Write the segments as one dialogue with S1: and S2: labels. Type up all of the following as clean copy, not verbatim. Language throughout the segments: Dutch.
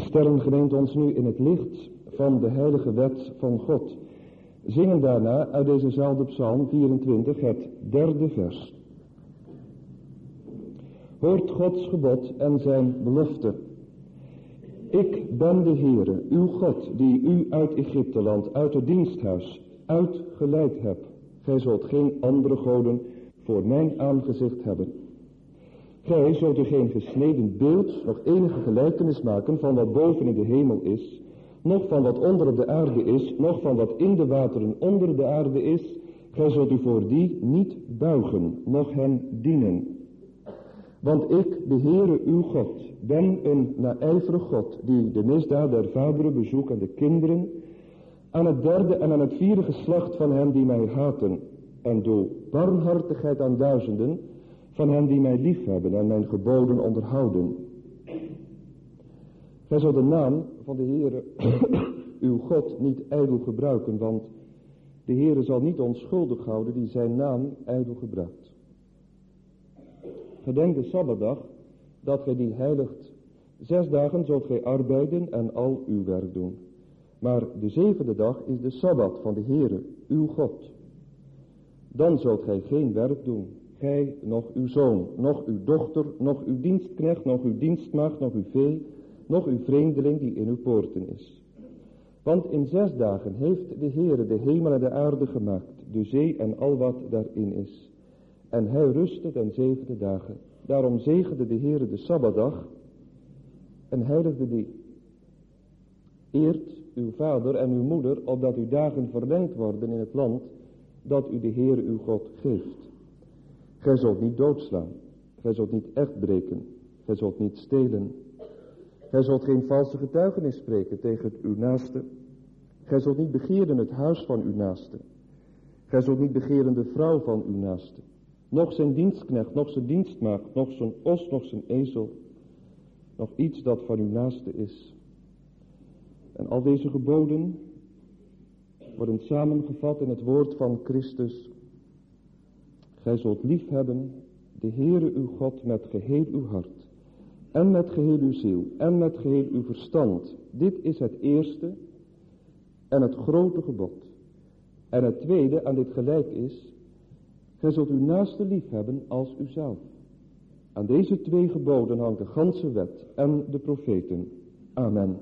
S1: Sterrengemeente ons nu in het licht van de heilige wet van God. Zingen daarna uit dezezelfde psalm 24 het 3e vers. Hoort Gods gebod en zijn belofte. Ik ben de Heere, uw God, die u uit Egypteland, uit het diensthuis, uitgeleid heb. Gij zult geen andere goden voor mijn aangezicht hebben. Gij zult u geen gesneden beeld, nog enige gelijkenis maken van wat boven in de hemel is, nog van wat onder de aarde is, nog van wat in de wateren onder de aarde is. Gij zult u voor die niet buigen, noch hen dienen. Want ik, de Heere uw God, ben een naijverig God, die de misdaad der vaderen bezoekt en de kinderen, aan het 3e en aan het 4e geslacht van hen die mij haten, en doe barmhartigheid aan duizenden van hen die mij liefhebben en mijn geboden onderhouden. Gij zult de naam van de Heere uw God niet ijdel gebruiken, want de Heere zal niet onschuldig houden die zijn naam ijdel gebruikt. Gedenk de Sabbatdag, dat gij die heiligt. 6 dagen zult gij arbeiden en al uw werk doen. Maar de 7e dag is de Sabbat van de Heere, uw God. Dan zult gij geen werk doen, gij, noch uw zoon, noch uw dochter, noch uw dienstknecht, noch uw dienstmaagd, noch uw vee, noch uw vreemdeling die in uw poorten is. Want in 6 dagen heeft de Heere de hemel en de aarde gemaakt, de zee en al wat daarin is. En hij rustte den 7e dagen. Daarom zegende de Heere de Sabbatdag en heiligde die. Eert uw vader en uw moeder, opdat uw dagen verlengd worden in het land dat u de Heere uw God geeft. Gij zult niet doodslaan, gij zult niet echt breken, gij zult niet stelen. Gij zult geen valse getuigenis spreken tegen uw naaste. Gij zult niet begeren het huis van uw naaste. Gij zult niet begeren de vrouw van uw naaste. Nog zijn dienstknecht, nog zijn dienstmaagd, nog zijn os, nog zijn ezel. Nog iets dat van uw naaste is. En al deze geboden worden samengevat in het woord van Christus. Gij zult liefhebben de Heere uw God met geheel uw hart. En met geheel uw ziel. En met geheel uw verstand. Dit is het eerste en het grote gebod. En het tweede aan dit gelijk is: gij zult uw naaste liefhebben als uzelf. Aan deze 2 geboden hangt de ganse wet en de profeten. Amen.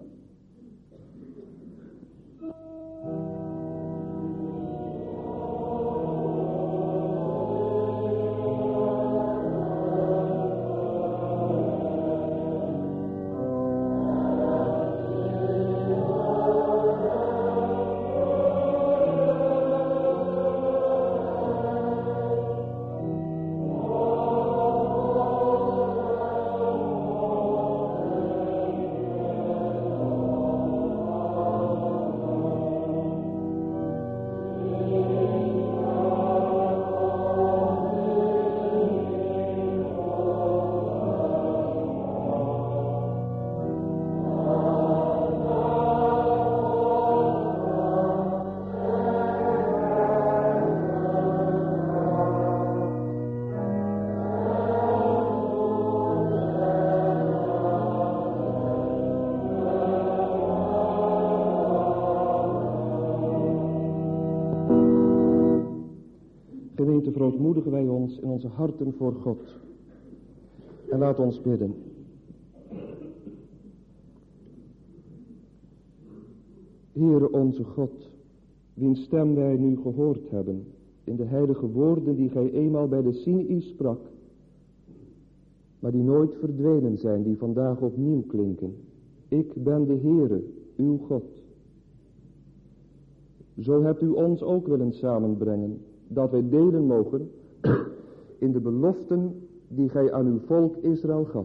S1: Gemeente, verootmoedigen wij ons in onze harten voor God. En laat ons bidden. Heere onze God, wiens stem wij nu gehoord hebben, in de heilige woorden die gij eenmaal bij de Sinaï sprak, maar die nooit verdwenen zijn, die vandaag opnieuw klinken. Ik ben de Heere, uw God. Zo hebt u ons ook willen samenbrengen, dat wij delen mogen in de beloften die gij aan uw volk Israël gaf.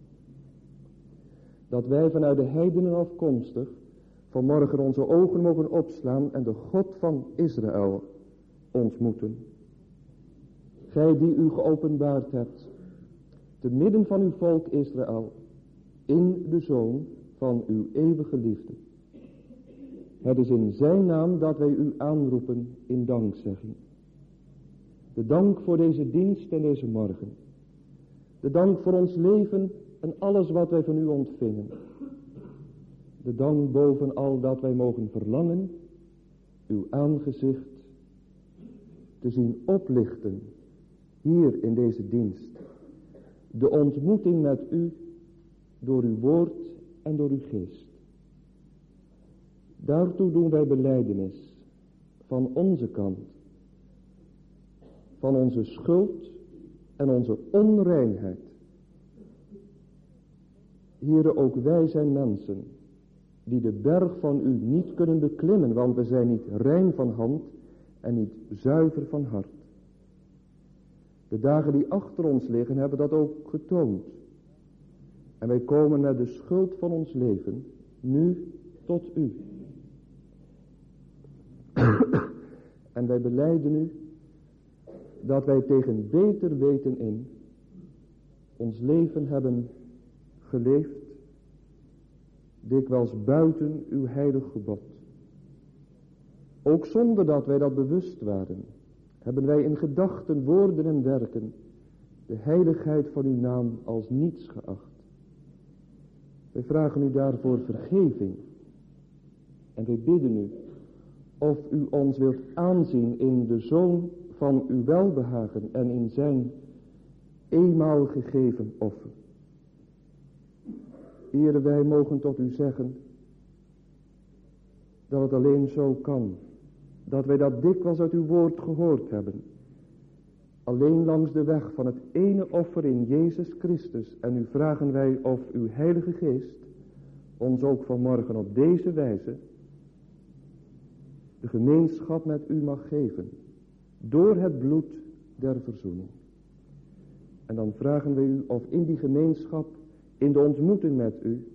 S1: Dat wij vanuit de heidenen afkomstig vanmorgen onze ogen mogen opslaan en de God van Israël ontmoeten. Gij die u geopenbaard hebt, te midden van uw volk Israël, in de Zoon van uw eeuwige liefde. Het is in zijn naam dat wij u aanroepen in dankzegging. De dank voor deze dienst en deze morgen. De dank voor ons leven en alles wat wij van u ontvingen. de dank bovenal dat wij mogen verlangen uw aangezicht te zien oplichten hier in deze dienst. De ontmoeting met u door uw woord en door uw geest. Daartoe doen wij belijdenis van onze kant, van onze schuld en onze onreinheid. Here, ook wij zijn mensen die de berg van u niet kunnen beklimmen, want we zijn niet rein van hand en niet zuiver van hart. De dagen die achter ons liggen hebben dat ook getoond. En wij komen met de schuld van ons leven nu tot u. En wij belijden u dat wij tegen beter weten in ons leven hebben geleefd, dikwijls buiten uw heilig gebod. Ook zonder dat wij dat bewust waren, hebben wij in gedachten, woorden en werken de heiligheid van uw naam als niets geacht. Wij vragen u daarvoor vergeving. En wij bidden u of u ons wilt aanzien in de Zoon van uw welbehagen en in zijn eenmaal gegeven offer. Heere, wij mogen tot u zeggen dat het alleen zo kan. Dat wij dat dikwijls uit uw woord gehoord hebben. Alleen langs de weg van het ene offer in Jezus Christus. En nu vragen wij of uw Heilige Geest ons ook vanmorgen op deze wijze de gemeenschap met u mag geven. Door het bloed der verzoening. En dan vragen wij u of in die gemeenschap, in de ontmoeting met u,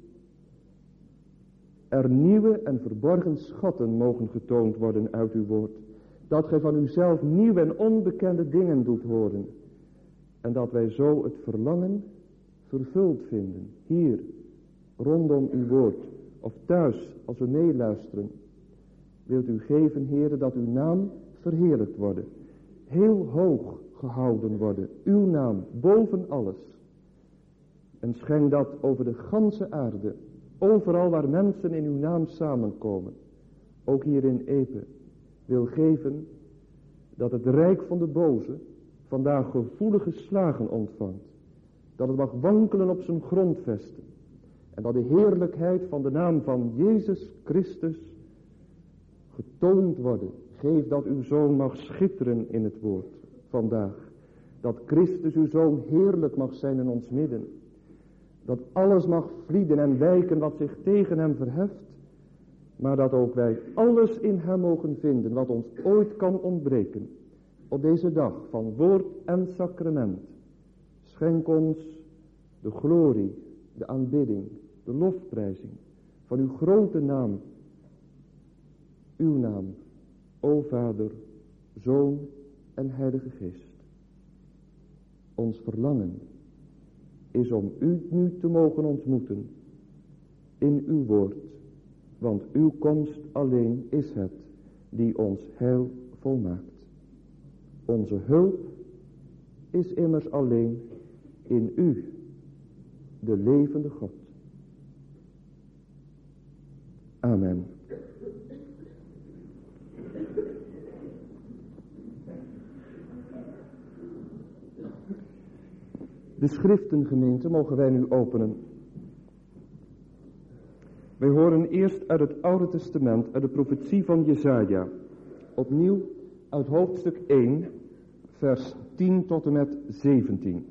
S1: er nieuwe en verborgen schatten mogen getoond worden uit uw woord. Dat gij van uzelf nieuwe en onbekende dingen doet horen. En dat wij zo het verlangen vervuld vinden. Hier, rondom uw woord. Of thuis, als we meeluisteren. Wilt u geven, Heere, dat uw naam verheerlijkt worden. Heel hoog gehouden worden. Uw naam boven alles. En schenk dat over de ganse aarde. Overal waar mensen in uw naam samenkomen. Ook hier in Epe. Wil geven dat het rijk van de boze vandaag gevoelige slagen ontvangt. Dat het mag wankelen op zijn grondvesten. En dat de heerlijkheid van de naam van Jezus Christus getoond worden. Geef dat uw Zoon mag schitteren in het woord vandaag. Dat Christus uw Zoon heerlijk mag zijn in ons midden. Dat alles mag vlieden en wijken wat zich tegen hem verheft. Maar dat ook wij alles in hem mogen vinden wat ons ooit kan ontbreken. Op deze dag van woord en sacrament. Schenk ons de glorie, de aanbidding, de lofprijzing van uw grote naam. Uw naam, o Vader, Zoon en Heilige Geest. Ons verlangen is om u nu te mogen ontmoeten in uw woord. Want uw komst alleen is het die ons heil volmaakt. Onze hulp is immers alleen in u, de levende God. Amen. De schriftengemeente mogen wij nu openen. Wij horen eerst uit het Oude Testament, uit de profetie van Jesaja. Opnieuw uit hoofdstuk 1, vers 10 tot en met 17.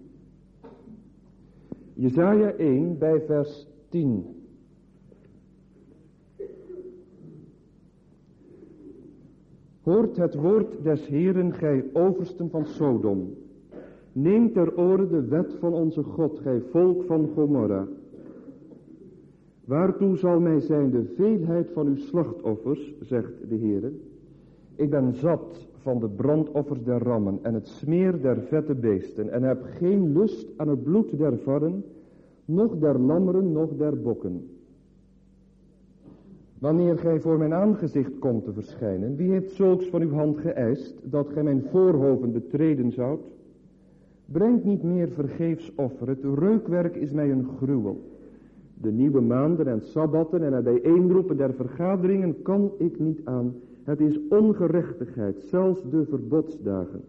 S1: Jesaja 1 bij vers 10. Hoort het woord des Heeren, gij oversten van Sodom. Neem ter oren de wet van onze God, gij volk van Gomorra. Waartoe zal mij zijn de veelheid van uw slachtoffers, zegt de Heere. Ik ben zat van de brandoffers der rammen en het smeer der vette beesten, en heb geen lust aan het bloed der varren, noch der lammeren, noch der bokken. Wanneer gij voor mijn aangezicht komt te verschijnen, wie heeft zulks van uw hand geëist, dat gij mijn voorhoven betreden zoudt? Breng niet meer vergeefs offer, het reukwerk is mij een gruwel. De nieuwe maanden en sabbatten en het bijeenroepen der vergaderingen kan ik niet aan. Het is ongerechtigheid, zelfs de verbodsdagen.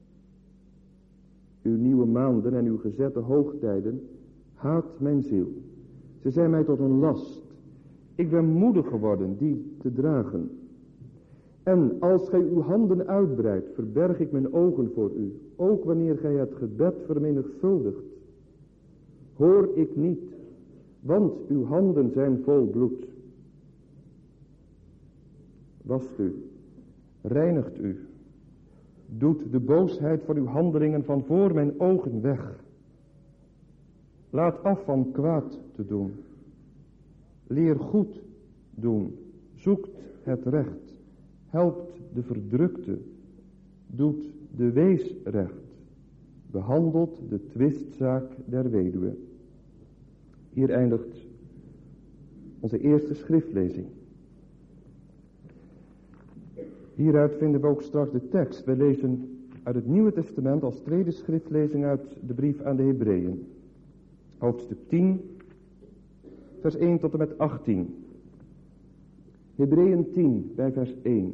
S1: Uw nieuwe maanden en uw gezette hoogtijden haat mijn ziel. Ze zijn mij tot een last. Ik ben moedig geworden die te dragen. En als gij uw handen uitbreidt, verberg ik mijn ogen voor u. Ook wanneer gij het gebed vermenigvuldigt. Hoor ik niet, want uw handen zijn vol bloed. Wast u, reinigt u. Doet de boosheid van uw handelingen van voor mijn ogen weg. Laat af van kwaad te doen. Leer goed doen. Zoekt het recht. Helpt de verdrukte. Doet de wees recht. Behandelt de twistzaak der weduwe. Hier eindigt onze eerste schriftlezing. Hieruit vinden we ook straks de tekst. We lezen uit het Nieuwe Testament als tweede schriftlezing uit de brief aan de Hebreeën. Hoofdstuk 10, vers 1 tot en met 18. Hebreeën 10, bij vers 1.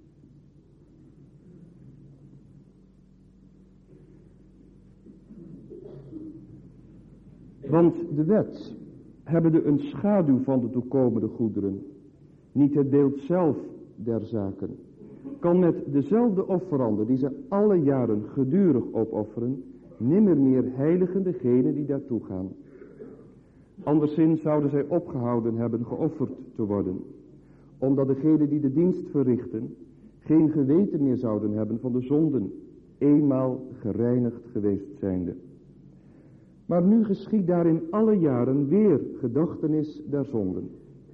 S1: Want de wet, hebbende een schaduw van de toekomende goederen, niet het beeld zelf der zaken, kan met dezelfde offeranden die ze alle jaren gedurig opofferen, nimmer meer heiligen degenen die daartoe gaan. Anderszins zouden zij opgehouden hebben geofferd te worden, omdat degenen die de dienst verrichten geen geweten meer zouden hebben van de zonden, eenmaal gereinigd geweest zijnde. Maar nu geschiedt daarin alle jaren weer gedachtenis der zonden.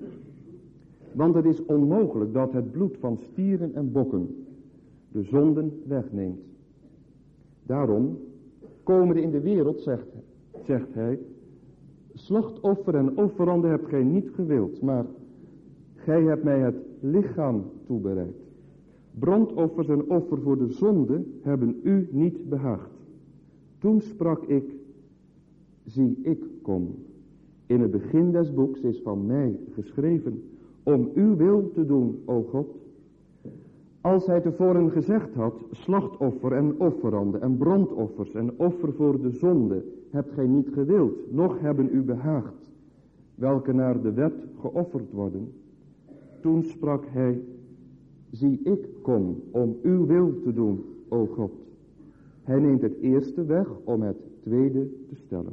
S1: Want het is onmogelijk dat het bloed van stieren en bokken de zonden wegneemt. Daarom, komende in de wereld, zegt hij, slachtoffer en offeranden hebt gij niet gewild, maar gij hebt mij het lichaam toebereid. Brandoffers en offer voor de zonde hebben u niet behaagd. Toen sprak ik, zie ik kom. In het begin des boeks is van mij geschreven, om uw wil te doen, o God. Als hij tevoren gezegd had, slachtoffer en offeranden en brandoffers en offer voor de zonde, hebt gij niet gewild, noch hebben u behaagd, welke naar de wet geofferd worden. Toen sprak hij, zie ik kom, om uw wil te doen, o God. Hij neemt het eerste weg om het tweede te stellen.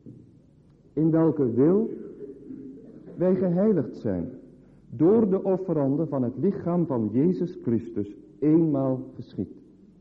S1: In welke wil wij geheiligd zijn, door de offeranden van het lichaam van Jezus Christus eenmaal geschied.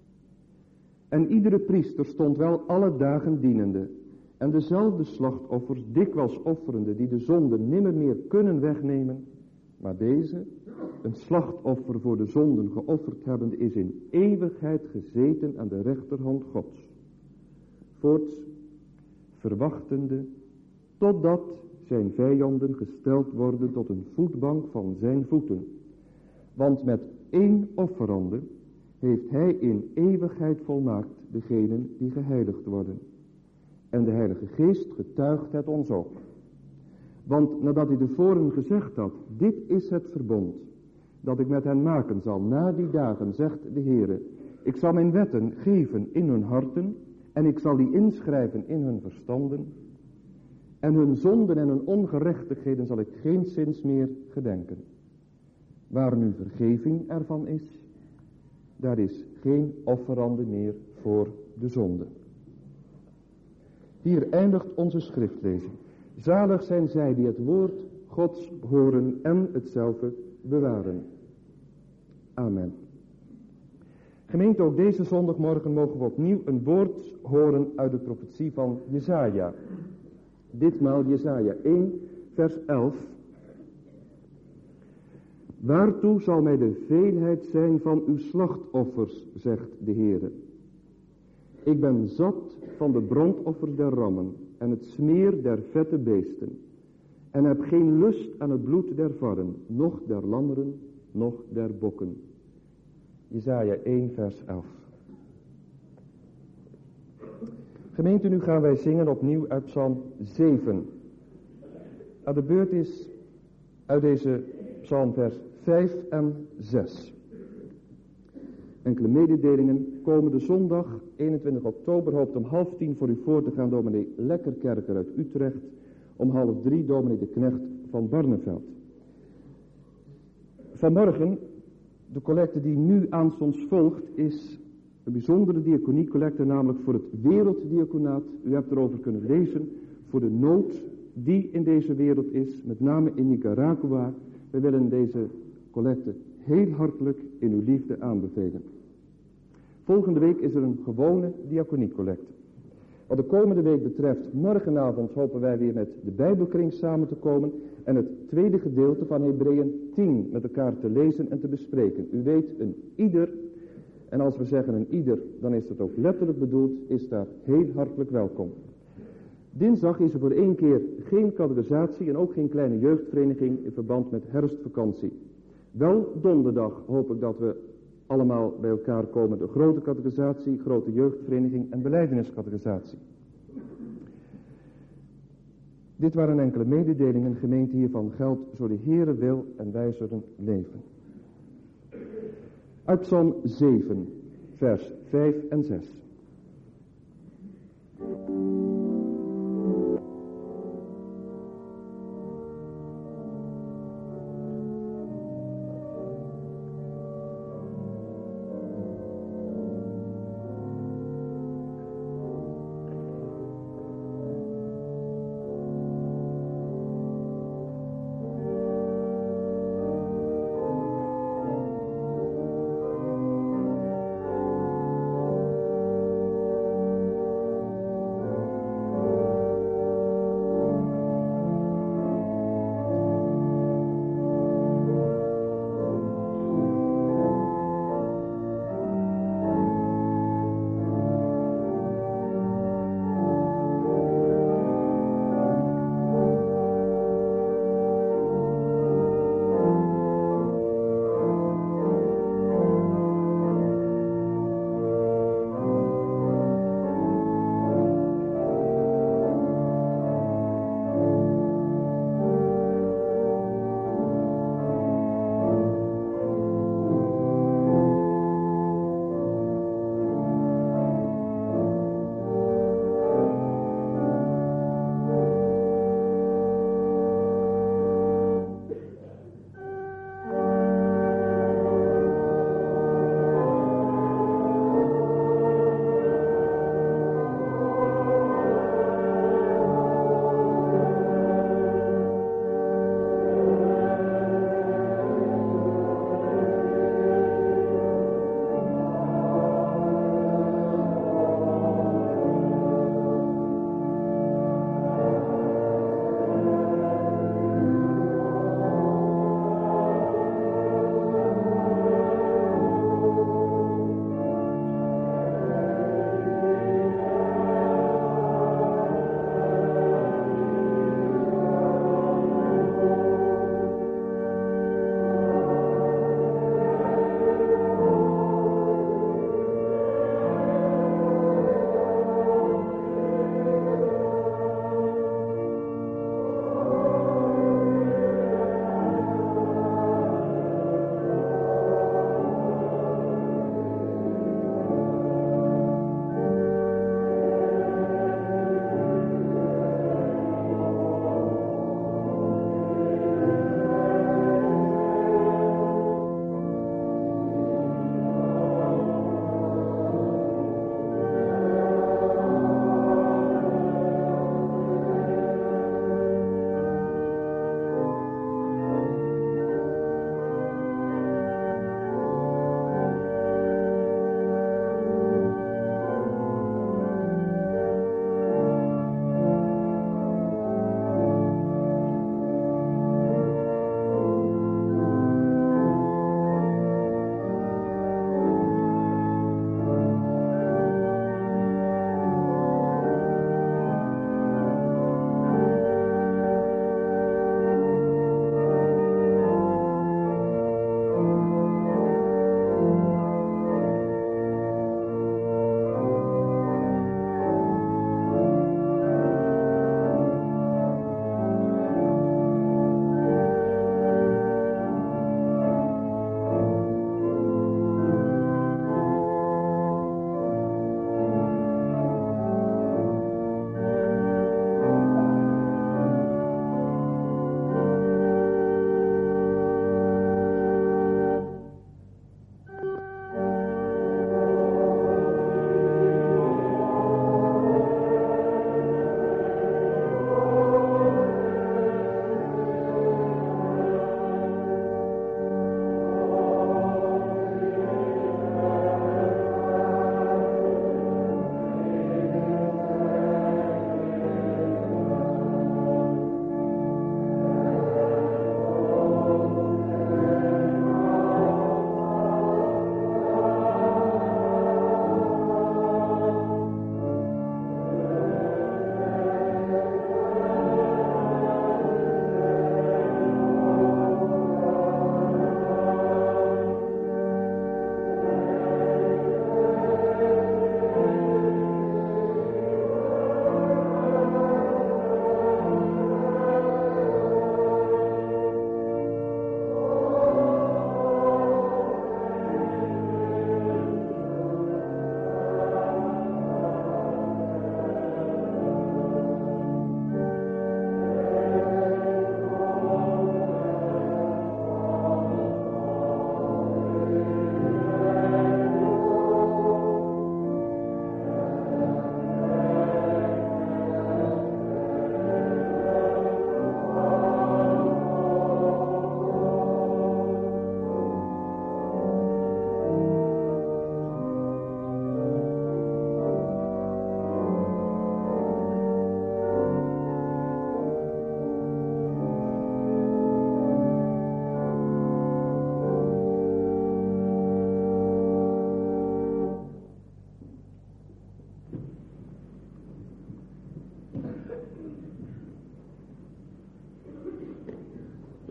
S1: En iedere priester stond wel alle dagen dienende, en dezelfde slachtoffers dikwijls offerende, die de zonde nimmer meer kunnen wegnemen, maar deze, een slachtoffer voor de zonden geofferd hebbende, is in eeuwigheid gezeten aan de rechterhand Gods. Voorts, verwachtende, totdat zijn vijanden gesteld worden tot een voetbank van zijn voeten. Want met één offerande heeft hij in eeuwigheid volmaakt degenen die geheiligd worden. En de Heilige Geest getuigt het ons ook. Want nadat hij tevoren gezegd had, dit is het verbond dat ik met hen maken zal na die dagen, zegt de Heere. Ik zal mijn wetten geven in hun harten en ik zal die inschrijven in hun verstanden. En hun zonden en hun ongerechtigheden zal ik geenszins meer gedenken. Waar nu vergeving ervan is, daar is geen offerande meer voor de zonde. Hier eindigt onze schriftlezing. Zalig zijn zij die het woord Gods horen en hetzelfde bewaren. Amen. Gemeente, ook deze zondagmorgen mogen we opnieuw een woord horen uit de profetie van Jesaja. Ditmaal Jesaja 1, vers 11. Waartoe zal mij de veelheid zijn van uw slachtoffers, zegt de Heere. Ik ben zat van de brandoffers der rammen en het smeer der vette beesten. En heb geen lust aan het bloed der varren, noch der lammeren, noch der bokken. Jesaja 1, vers 11. Gemeente, nu gaan wij zingen opnieuw uit Psalm 7. aan de beurt is uit deze psalm vers 5 en 6. Enkele mededelingen. Komende zondag, 21 oktober, hoopt om 12:30 voor u voor te gaan dominee Lekkerkerker uit Utrecht. Om 2:30 dominee de Knecht van Barneveld. Vanmorgen, de collecte die nu aanstonds volgt, is een bijzondere diaconiecollecte, namelijk voor het werelddiaconaat. U hebt erover kunnen lezen, voor de nood die in deze wereld is, met name in Nicaragua. We willen deze collecte heel hartelijk in uw liefde aanbevelen. Volgende week is er een gewone diaconiecollecte. Wat de komende week betreft, morgenavond hopen wij weer met de Bijbelkring samen te komen en het tweede gedeelte van Hebreeën 10 met elkaar te lezen en te bespreken. U weet, een ieder, en als we zeggen een ieder, dan is dat ook letterlijk bedoeld, is daar heel hartelijk welkom. Dinsdag is er voor 1 keer geen catechisatie en ook geen kleine jeugdvereniging in verband met herfstvakantie. Wel donderdag hoop ik dat we allemaal bij elkaar komen. De grote catechisatie, grote jeugdvereniging en belijdeniscatechisatie. Dit waren enkele mededelingen. Gemeente hiervan geldt zo de Heere wil en wij zullen leven. Uit Psalm 7, vers 5 en 6.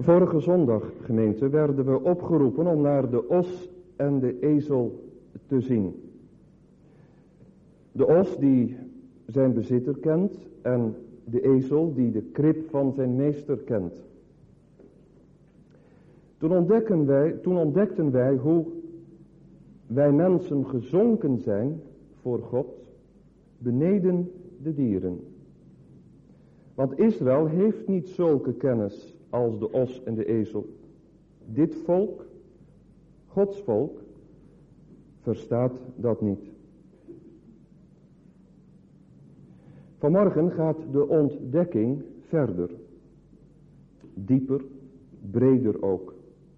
S1: Vorige zondag, gemeente, werden we opgeroepen om naar de os en de ezel te zien. De os die zijn bezitter kent en de ezel die de krib van zijn meester kent. Toen ontdekten wij hoe wij mensen gezonken zijn voor God beneden de dieren. Want Israël heeft niet zulke kennis als de os en de ezel. Dit volk, Gods volk, verstaat dat niet. Vanmorgen gaat de ontdekking verder. Dieper, breder ook.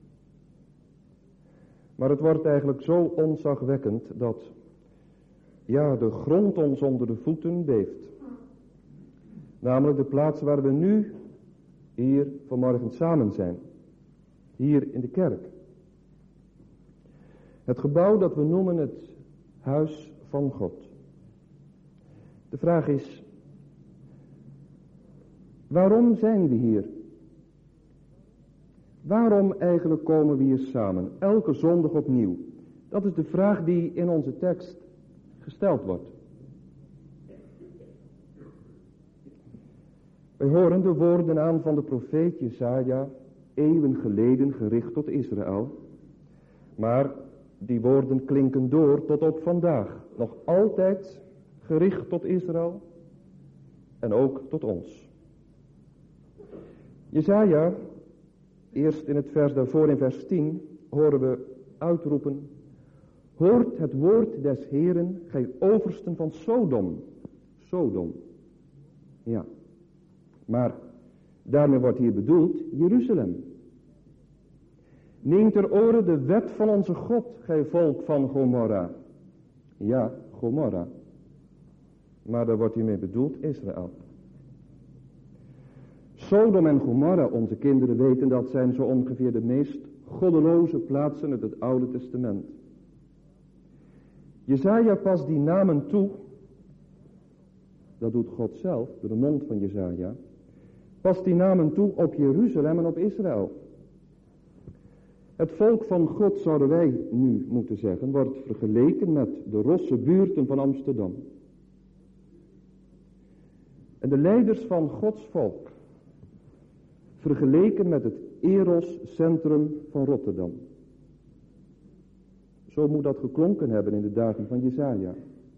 S1: Maar het wordt eigenlijk zo ontzagwekkend dat de grond ons onder de voeten beeft. Namelijk de plaats waar we nu hier vanmorgen samen zijn. Hier in de kerk. Het gebouw dat we noemen het huis van God. De vraag is, waarom zijn we hier? Waarom eigenlijk komen we hier samen, elke zondag opnieuw? Dat is de vraag die in onze tekst gesteld wordt. Wij horen de woorden aan van de profeet Jesaja, eeuwen geleden gericht tot Israël. Maar die woorden klinken door tot op vandaag. Nog altijd gericht tot Israël en ook tot ons. Jesaja, eerst in het vers daarvoor in vers 10, horen we uitroepen: hoort het woord des Heeren, gij oversten van Sodom. Sodom. Ja. Maar daarmee wordt hier bedoeld Jeruzalem. Neem ter oren de wet van onze God, gij volk van Gomorra. Ja, Gomorra. Maar daar wordt hiermee bedoeld Israël. Sodom en Gomorra, onze kinderen weten, dat zijn zo ongeveer de meest goddeloze plaatsen uit het Oude Testament. Jesaja past die namen toe. Dat doet God zelf, door de mond van Jesaja. Past die namen toe op Jeruzalem en op Israël. Het volk van God, zouden wij nu moeten zeggen, wordt vergeleken met de rosse buurten van Amsterdam. En de leiders van Gods volk, vergeleken met het Eros-centrum van Rotterdam. Zo moet dat geklonken hebben in de dagen van Jesaja.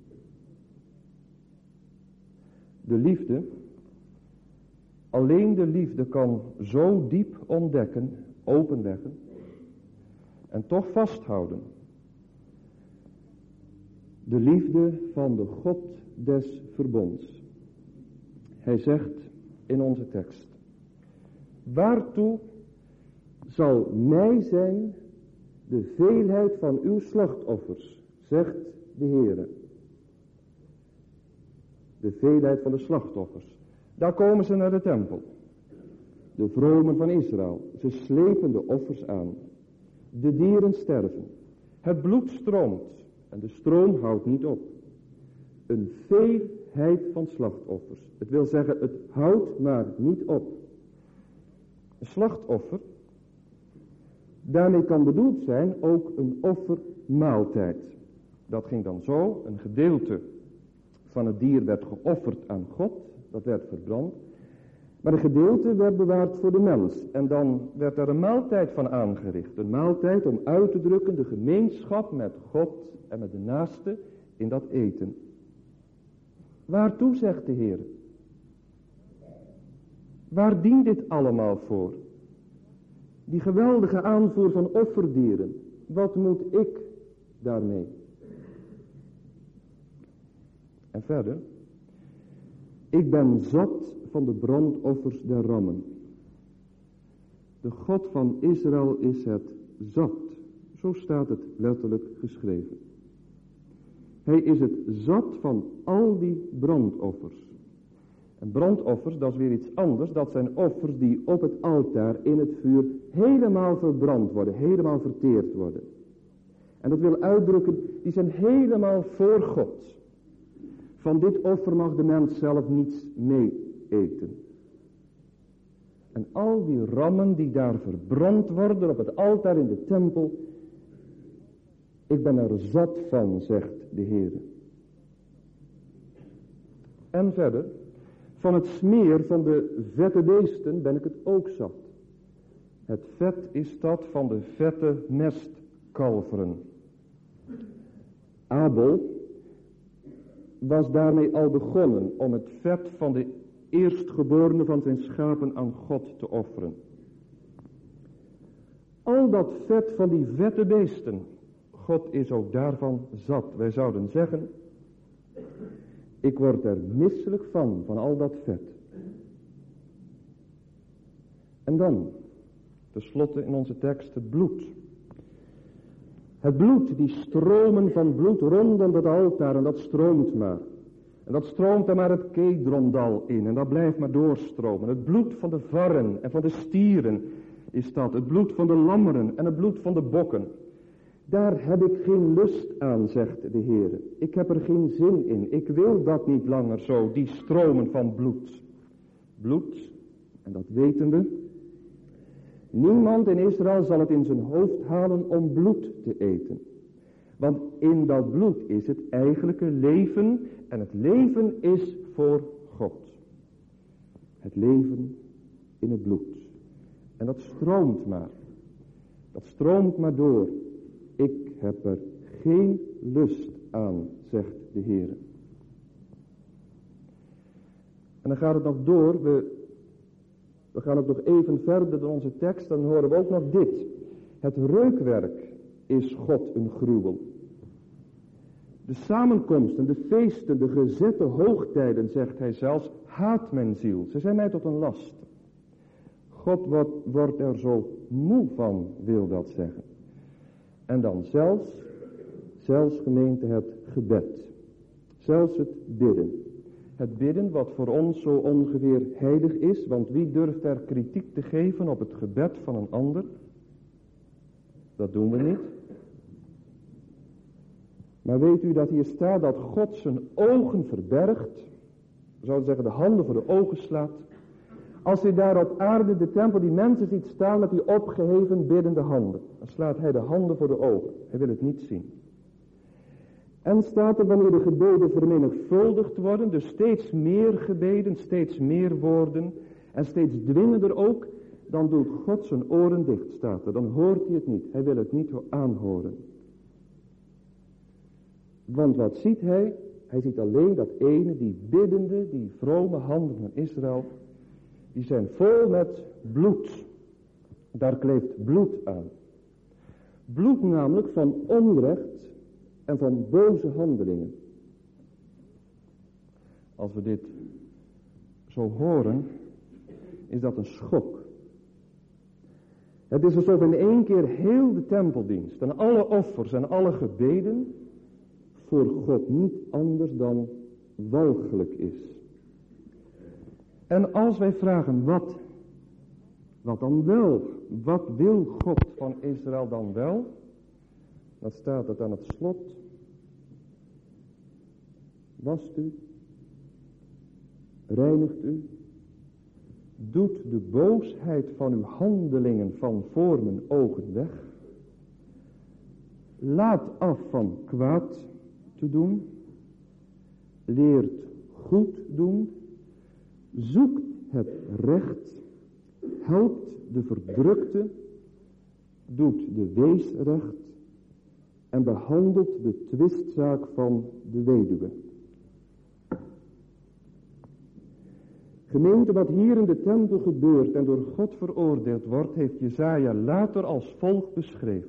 S1: De liefde, alleen de liefde kan zo diep ontdekken, openleggen en toch vasthouden. De liefde van de God des verbonds. Hij zegt in onze tekst: waartoe zal mij zijn de veelheid van uw slachtoffers, zegt de Heere. De veelheid van de slachtoffers. Daar komen ze naar de tempel. De vromen van Israël. Ze slepen de offers aan. De dieren sterven. Het bloed stroomt. En de stroom houdt niet op. Een veelheid van slachtoffers. Het wil zeggen, het houdt maar niet op. Een slachtoffer, daarmee kan bedoeld zijn ook een offermaaltijd. Dat ging dan zo, een gedeelte van het dier werd geofferd aan God, dat werd verbrand. Maar een gedeelte werd bewaard voor de mens. En dan werd er een maaltijd van aangericht. Een maaltijd om uit te drukken de gemeenschap met God en met de naaste in dat eten. Waartoe, zegt de Heer? Waar dient dit allemaal voor? Die geweldige aanvoer van offerdieren. Wat moet ik daarmee? En verder. Ik ben zat van de brandoffers der rammen. De God van Israël is het zat. Zo staat het letterlijk geschreven. Hij is het zat van al die brandoffers. En brandoffers, dat is weer iets anders. Dat zijn offers die op het altaar in het vuur helemaal verbrand worden. Helemaal verteerd worden. En dat wil uitdrukken, die zijn helemaal voor God. Van dit offer mag de mens zelf niets mee eten. En al die rammen die daar verbrand worden op het altaar in de tempel. Ik ben er zat van, zegt de Heer. En verder, van het smeer van de vette beesten ben ik het ook zat. Het vet is dat van de vette mestkalveren. Abel was daarmee al begonnen om het vet van de eerstgeborene van zijn schapen aan God te offeren. Al dat vet van die vette beesten, God is ook daarvan zat. Wij zouden zeggen, ik word er misselijk van al dat vet. En dan, tenslotte in onze tekst, het bloed. Het bloed, die stromen van bloed rondom het altaar, en dat stroomt maar. En dat stroomt er maar het Kedrondal in, en dat blijft maar doorstromen. Het bloed van de varren en van de stieren is dat. Het bloed van de lammeren en het bloed van de bokken. Daar heb ik geen lust aan, zegt de Heer. Ik heb er geen zin in. Ik wil dat niet langer zo, die stromen van bloed. Bloed, en dat weten we. Niemand in Israël zal het in zijn hoofd halen om bloed te eten. Want in dat bloed is het eigenlijke leven. En het leven is voor God. Het leven in het bloed. En dat stroomt maar. Dat stroomt maar door. Ik heb er geen lust aan, zegt de Heer. En dan gaat het nog door. We gaan ook nog even verder dan onze tekst. Dan horen we ook nog dit. Het reukwerk is God een gruwel. De samenkomsten, de feesten, de gezette hoogtijden, zegt hij zelfs, haat mijn ziel. Ze zijn mij tot een last. God wordt er zo moe van, wil dat zeggen. En dan zelfs gemeente het gebed. Zelfs het bidden. Het bidden wat voor ons zo ongeveer heilig is, want wie durft er kritiek te geven op het gebed van een ander? Dat doen we niet. Maar weet u dat hier staat dat God zijn ogen verbergt? We zouden zeggen de handen voor de ogen slaat. Als hij daar op aarde de tempel die mensen ziet staan met die opgeheven biddende handen. Dan slaat hij de handen voor de ogen. Hij wil het niet zien. En staat er wanneer de gebeden vermenigvuldigd worden. Dus steeds meer gebeden, steeds meer woorden. En steeds dwingender ook. Dan doet God zijn oren dicht, staat er. Dan hoort hij het niet. Hij wil het niet aanhoren. Want wat ziet hij? Hij ziet alleen dat ene, die biddende, die vrome handen van Israël. Die zijn vol met bloed. Daar kleeft bloed aan. Bloed namelijk van onrecht en van boze handelingen. Als we dit zo horen, is dat een schok. Het is alsof in één keer heel de tempeldienst en alle offers en alle gebeden voor God niet anders dan walgelijk is. En als wij vragen wat dan wel? Wat wil God van Israël dan wel? Dan staat het aan het slot. Wast u, reinigt u, doet de boosheid van uw handelingen van voor mijn ogen weg. Laat af van kwaad te doen, leert goed doen, zoekt het recht, helpt de verdrukte, doet de weesrecht en behandelt de twistzaak van de weduwe. Gemeente, wat hier in de tempel gebeurt en door God veroordeeld wordt, heeft Jesaja later als volgt beschreven.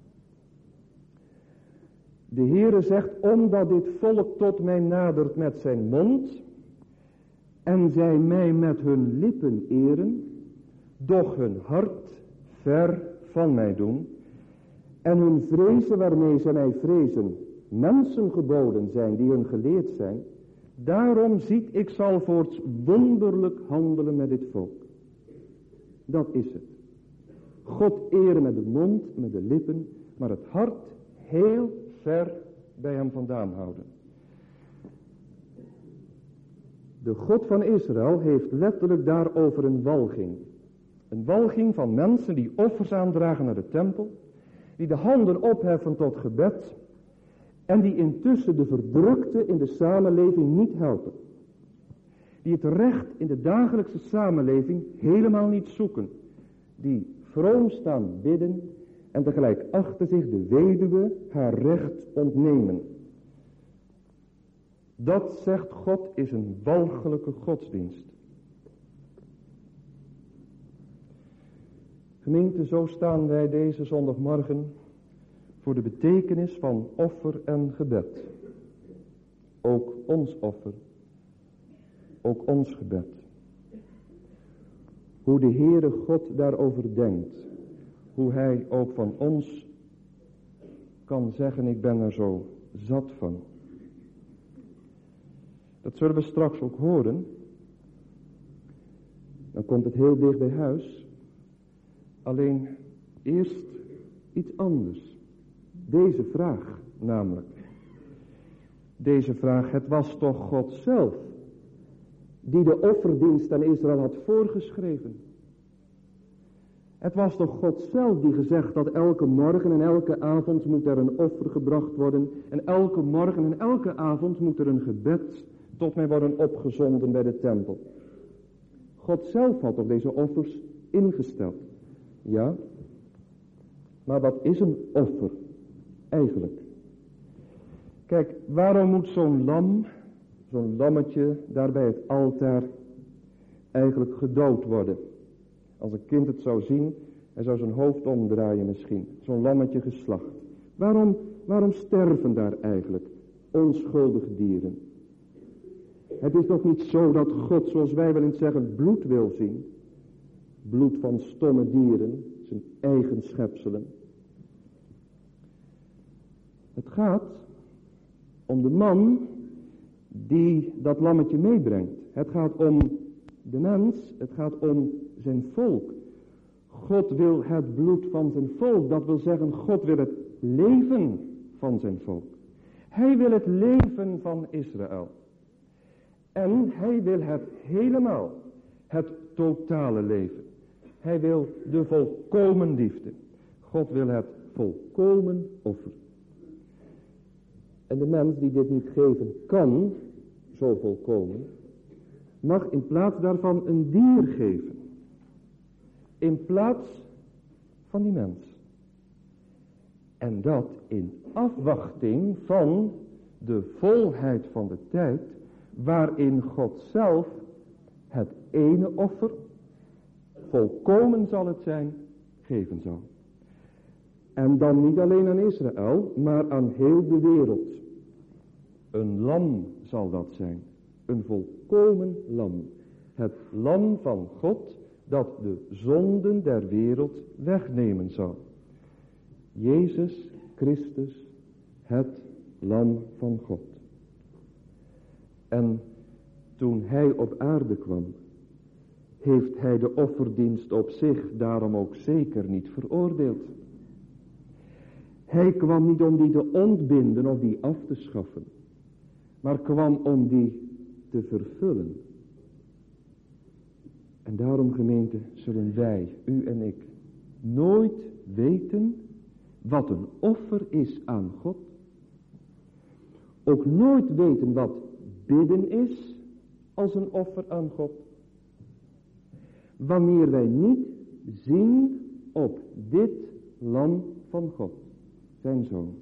S1: De Heere zegt, omdat dit volk tot mij nadert met zijn mond, en zij mij met hun lippen eren, doch hun hart ver van mij doen, en hun vrezen waarmee zij mij vrezen, mensengeboden zijn die hun geleerd zijn, daarom ziet ik zal voorts wonderlijk handelen met dit volk. Dat is het. God eren met de mond, met de lippen, maar het hart heel ver bij hem vandaan houden. De God van Israël heeft letterlijk daarover een walging. Een walging van mensen die offers aandragen naar de tempel, die de handen opheffen tot gebed en die intussen de verdrukte in de samenleving niet helpen. Die het recht in de dagelijkse samenleving helemaal niet zoeken. Die vroom staan bidden en tegelijk achter zich de weduwe haar recht ontnemen. Dat, zegt God, is een walgelijke godsdienst. Gemeente, zo staan wij deze zondagmorgen voor de betekenis van offer en gebed. Ook ons offer, ook ons gebed. Hoe de Heere God daarover denkt, hoe Hij ook van ons kan zeggen, ik ben er zo zat van. Dat zullen we straks ook horen. Dan komt het heel dicht bij huis. Alleen eerst iets anders. Deze vraag namelijk. Deze vraag, het was toch God zelf die de offerdienst aan Israël had voorgeschreven. Het was toch God zelf die gezegd had, elke morgen en elke avond moet er een offer gebracht worden. En elke morgen en elke avond moet er een gebed tot mij worden opgezonden bij de tempel. God zelf had toch deze offers ingesteld. Ja, maar wat is een offer eigenlijk? Kijk, waarom moet zo'n lammetje daar bij het altaar eigenlijk gedood worden? Als een kind het zou zien, hij zou zijn hoofd omdraaien misschien. Zo'n lammetje geslacht. Waarom sterven daar eigenlijk onschuldige dieren? Het is toch niet zo dat God, zoals wij wel eens zeggen, bloed wil zien? Bloed van stomme dieren, zijn eigen schepselen. Het gaat om de man die dat lammetje meebrengt. Het gaat om de mens, het gaat om zijn volk. God wil het bloed van zijn volk, dat wil zeggen, God wil het leven van zijn volk. Hij wil het leven van Israël. En hij wil het helemaal, het totale leven. Hij wil de volkomen liefde. God wil het volkomen offer. En de mens die dit niet geven kan, zo volkomen, mag in plaats daarvan een dier geven. In plaats van die mens. En dat in afwachting van de volheid van de tijd, waarin God zelf het ene offer, volkomen zal het zijn, geven zal. En dan niet alleen aan Israël, maar aan heel de wereld. Een lam zal dat zijn. Een volkomen lam. Het lam van God dat de zonden der wereld wegnemen zal. Jezus Christus, het lam van God. En toen hij op aarde kwam, heeft hij de offerdienst op zich daarom ook zeker niet veroordeeld. Hij kwam niet om die te ontbinden of die af te schaffen, maar kwam om die te vervullen. En daarom, gemeente, zullen wij, u en ik, nooit weten wat een offer is aan God. Ook nooit weten wat bidden is als een offer aan God. Wanneer wij niet zien op dit lam van God, zijn zoon.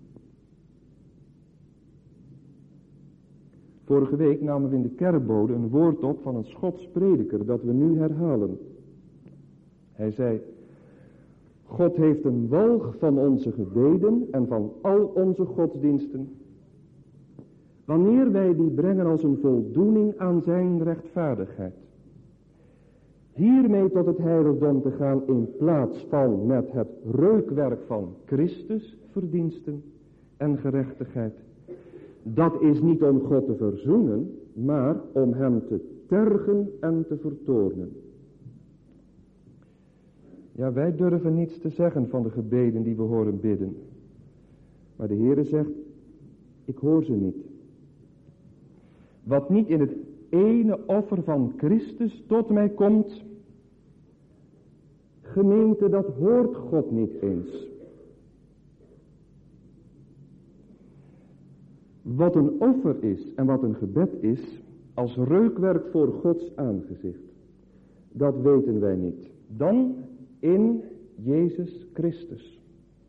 S1: Vorige week namen we in de kerkbode een woord op van een Schots prediker dat we nu herhalen. Hij zei, God heeft een walg van onze gebeden en van al onze godsdiensten, wanneer wij die brengen als een voldoening aan zijn rechtvaardigheid. Hiermee tot het heiligdom te gaan in plaats van met het reukwerk van Christus verdiensten en gerechtigheid. Dat is niet om God te verzoenen, maar om hem te tergen en te vertoornen. Ja, wij durven niets te zeggen van de gebeden die we horen bidden. Maar de Heere zegt, ik hoor ze niet. Wat niet in het ene offer van Christus tot mij komt, Gemeente, dat hoort God niet eens. Wat een offer is en wat een gebed is, als reukwerk voor Gods aangezicht, dat weten wij niet. Dan in Jezus Christus.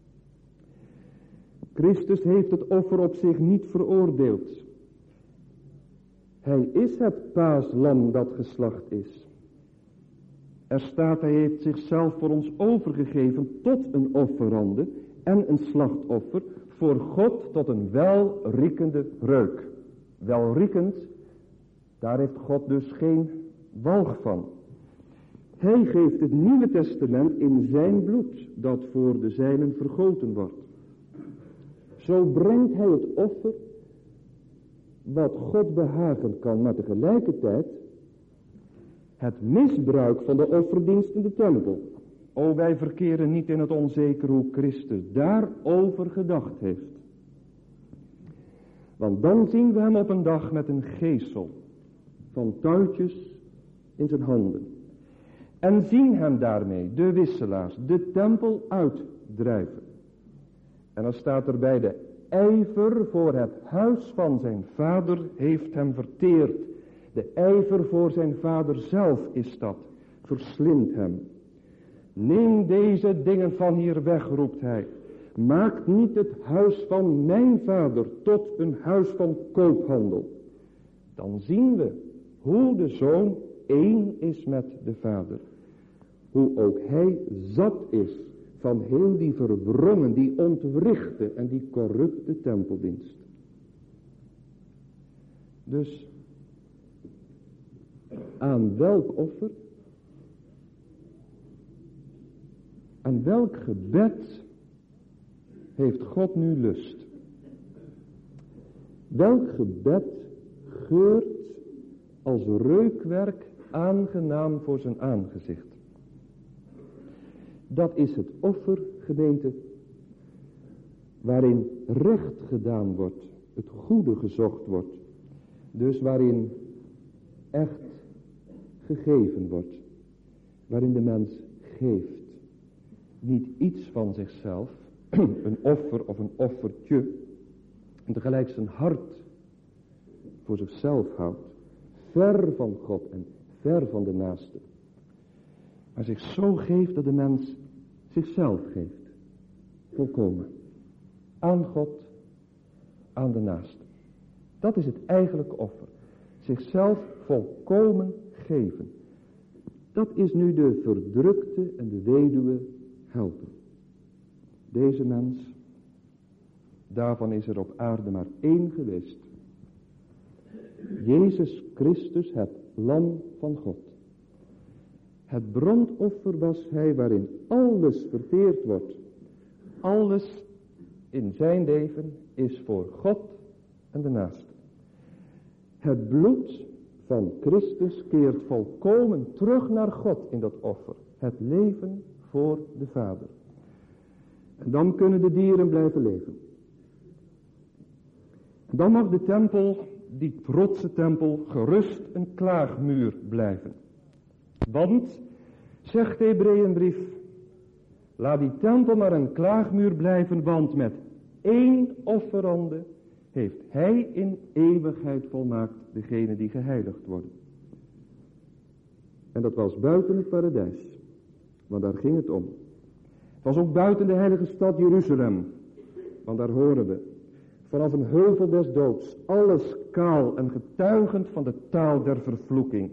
S1: Christus heeft het offer op zich niet veroordeeld. Hij is het paaslam dat geslacht is. Er staat, hij heeft zichzelf voor ons overgegeven tot een offerande en een slachtoffer voor God tot een welriekende reuk. Welriekend, daar heeft God dus geen walg van. Hij geeft het Nieuwe Testament in zijn bloed, dat voor de zijnen vergoten wordt. Zo brengt hij het offer wat God behagen kan, maar tegelijkertijd het misbruik van de offerdienst in de tempel. O, wij verkeren niet in het onzeker hoe Christus daarover gedacht heeft. Want dan zien we hem op een dag met een geesel van touwtjes in zijn handen. En zien hem daarmee, de wisselaars, de tempel uitdrijven. En dan staat erbij, de ijver voor het huis van zijn vader heeft hem verteerd. De ijver voor zijn vader zelf is dat, verslindt hem. Neem deze dingen van hier weg, roept hij. Maak niet het huis van mijn vader tot een huis van koophandel. Dan zien we hoe de zoon één is met de vader. Hoe ook hij zat is van heel die verwrongen, die ontwrichte en die corrupte tempeldienst. Dus aan welk offer, aan welk gebed heeft God nu lust? Welk gebed geurt als reukwerk aangenaam voor zijn aangezicht? Dat is het offer, gemeente, waarin recht gedaan wordt, het goede gezocht wordt. Dus waarin echt gegeven wordt, waarin de mens geeft. Niet iets van zichzelf, een offer of een offertje, en tegelijk zijn hart voor zichzelf houdt, ver van God en ver van de naaste. Maar zich zo geeft dat de mens zichzelf geeft. Volkomen. Aan God, aan de naaste. Dat is het eigenlijke offer. Zichzelf volkomen geven. Dat is nu de verdrukte en de weduwe helpen. Deze mens, daarvan is er op aarde maar één geweest. Jezus Christus, het lam van God. Het brandoffer was hij waarin alles verteerd wordt. Alles in zijn leven is voor God en de naaste. Het bloed van Christus keert volkomen terug naar God in dat offer. Het leven voor de Vader. En dan kunnen de dieren blijven leven. Dan mag de tempel, die trotse tempel, gerust een klaagmuur blijven. Want, zegt de Hebreeënbrief, laat die tempel maar een klaagmuur blijven, want met één offerande heeft hij in eeuwigheid volmaakt degene die geheiligd worden. En dat was buiten het paradijs, want daar ging het om. Het was ook buiten de heilige stad Jeruzalem, want daar horen we vanaf een heuvel des doods, alles kaal en getuigend van de taal der vervloeking.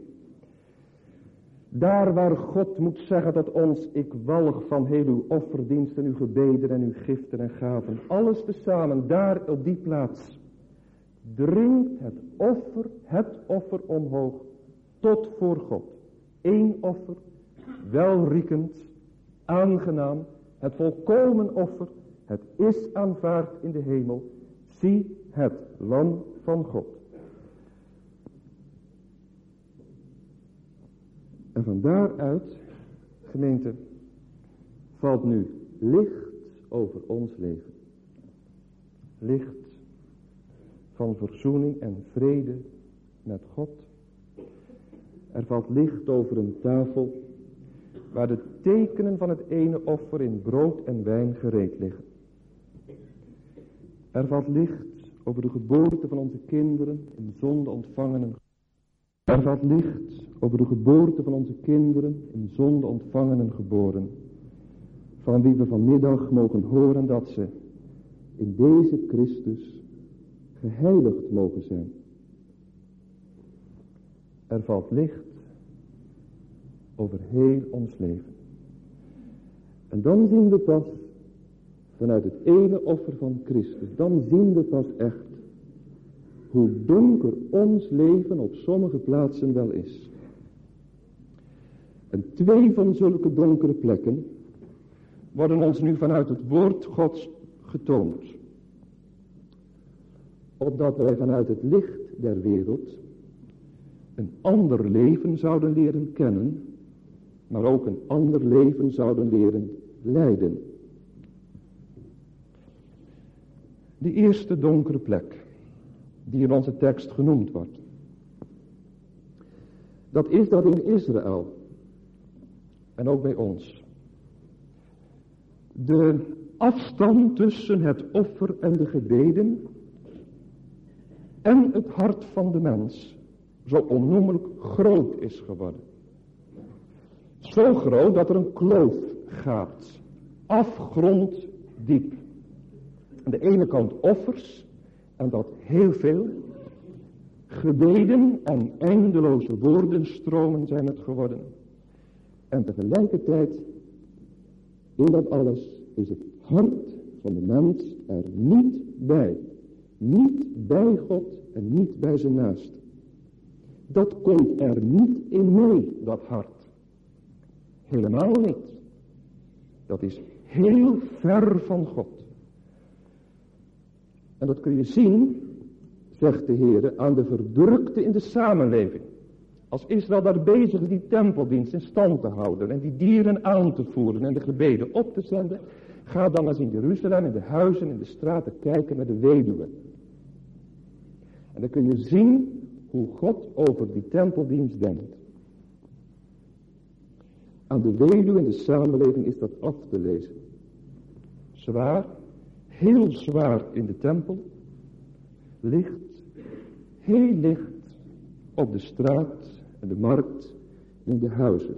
S1: Daar waar God moet zeggen tot ons, ik walg van heel uw offerdiensten, uw gebeden en uw giften en gaven. Alles tezamen, daar op die plaats, dringt het offer omhoog tot voor God. Eén offer, welriekend, aangenaam, het volkomen offer, het is aanvaard in de hemel. Zie het lam van God. En van daaruit, gemeente, valt nu licht over ons leven. Licht van verzoening en vrede met God. Er valt licht over een tafel waar de tekenen van het ene offer in brood en wijn gereed liggen. Er valt licht over de geboorte van onze kinderen in zonde ontvangenen. Er valt licht over de geboorte van onze kinderen in zonde ontvangenen geboren, van wie we vanmiddag mogen horen dat ze in deze Christus geheiligd mogen zijn. Er valt licht over heel ons leven. En dan zien we pas vanuit het ene offer van Christus, dan zien we pas echt hoe donker ons leven op sommige plaatsen wel is. En 2 van zulke donkere plekken worden ons nu vanuit het woord Gods getoond. Opdat wij vanuit het licht der wereld een ander leven zouden leren kennen, maar ook een ander leven zouden leren leiden. De eerste donkere plek die in onze tekst genoemd wordt, dat is dat in Israël en ook bij ons de afstand tussen het offer en de gebeden en het hart van de mens zo onnoemelijk groot is geworden. Zo groot dat er een kloof gaat, afgronddiep. Aan de ene kant offers, en dat heel veel, gebeden en eindeloze woordenstromen zijn het geworden. En tegelijkertijd, in dat alles, is het hart van de mens er niet bij. Niet bij God en niet bij zijn naaste. Dat komt er niet in mee, dat hart. Helemaal niet. Dat is heel ver van God. En dat kun je zien, zegt de Heer, aan de verdrukte in de samenleving. Als Israël daar bezig is die tempeldienst in stand te houden en die dieren aan te voeren en de gebeden op te zenden, ga dan eens in Jeruzalem, in de huizen, in de straten kijken naar de weduwen. En dan kun je zien hoe God over die tempeldienst denkt. Aan de weduwe in de samenleving is dat af te lezen. Zwaar, heel zwaar in de tempel, licht, heel licht op de straat en de markt en in de huizen.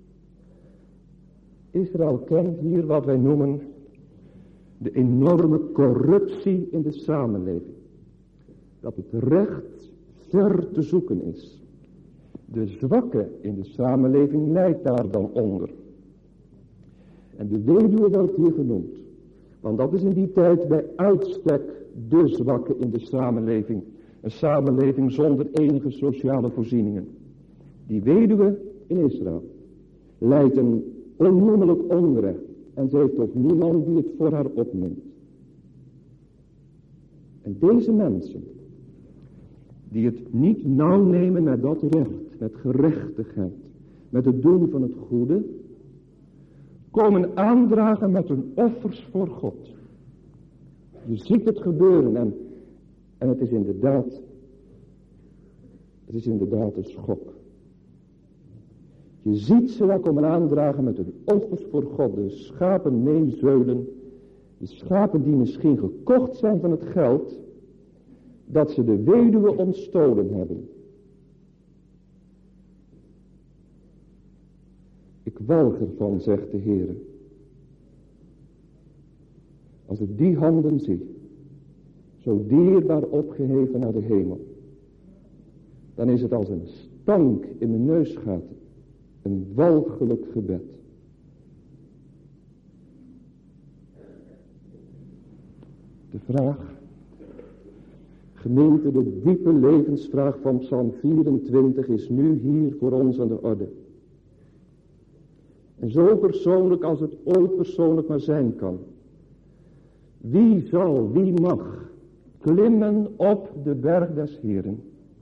S1: Israël kent hier wat wij noemen de enorme corruptie in de samenleving. Dat het recht ver te zoeken is. De zwakke in de samenleving lijdt daar dan onder. En de weduwe wordt hier genoemd. Want dat is in die tijd bij uitstek de zwakke in de samenleving. Een samenleving zonder enige sociale voorzieningen. Die weduwe in Israël lijdt een onnoemelijk onrecht. En ze heeft ook niemand die het voor haar opneemt. En deze mensen, die het niet nauw nemen met dat recht, met gerechtigheid, met het doen van het goede, komen aandragen met hun offers voor God. Je ziet het gebeuren en het is inderdaad een schok. Je ziet ze daar komen aandragen met hun offers voor God, de schapen meezeulen, de schapen die misschien gekocht zijn van het geld dat ze de weduwe ontstolen hebben. Ik walg ervan, zegt de Heer. Als ik die handen zie, zo dierbaar opgeheven naar de hemel, dan is het als een stank in mijn neusgaten, een walgelijk gebed. De vraag, gemeente, de diepe levensvraag van Psalm 24 is nu hier voor ons aan de orde. En zo persoonlijk als het ooit persoonlijk maar zijn kan. Wie mag klimmen op de berg des Heeren?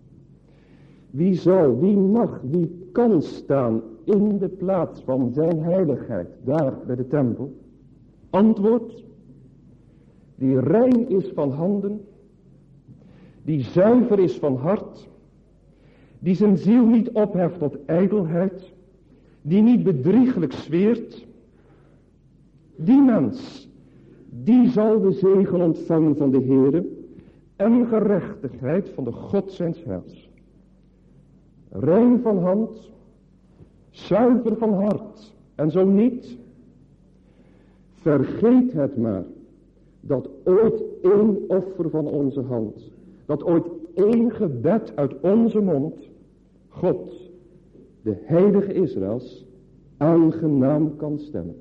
S1: Wie mag, wie kan staan in de plaats van zijn heiligheid, daar bij de tempel? Antwoord, die rein is van handen, die zuiver is van hart, die zijn ziel niet opheft tot ijdelheid, die niet bedrieglijk zweert, die mens, die zal de zegen ontvangen van de Heere en gerechtigheid van de God zijns heils. Rein van hand, zuiver van hart, en zo niet, vergeet het maar, dat ooit één offer van onze hand, dat ooit één gebed uit onze mond, God, de heilige Israëls, aangenaam kan stemmen.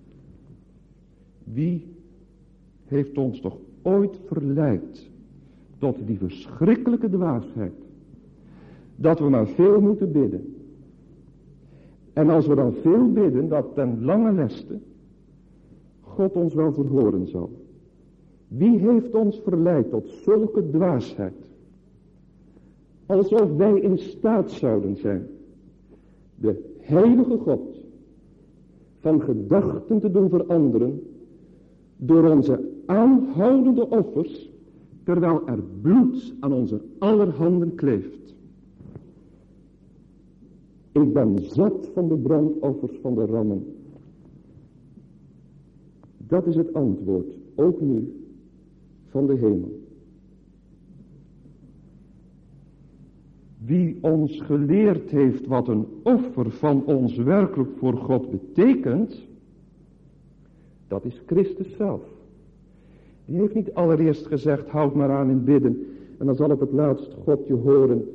S1: Wie heeft ons toch ooit verleid tot die verschrikkelijke dwaasheid, dat we maar veel moeten bidden. En als we dan veel bidden, dat ten lange leste God ons wel verhoren zal. Wie heeft ons verleid tot zulke dwaasheid? Alsof wij in staat zouden zijn de heilige God van gedachten te doen veranderen door onze aanhoudende offers, terwijl er bloed aan onze aller handen kleeft. Ik ben zat van de brandoffers van de rammen. Dat is het antwoord, ook nu, van de hemel. Wie ons geleerd heeft wat een offer van ons werkelijk voor God betekent, dat is Christus zelf. Die heeft niet allereerst gezegd, houd maar aan in bidden, en dan zal op het laatst God je horen.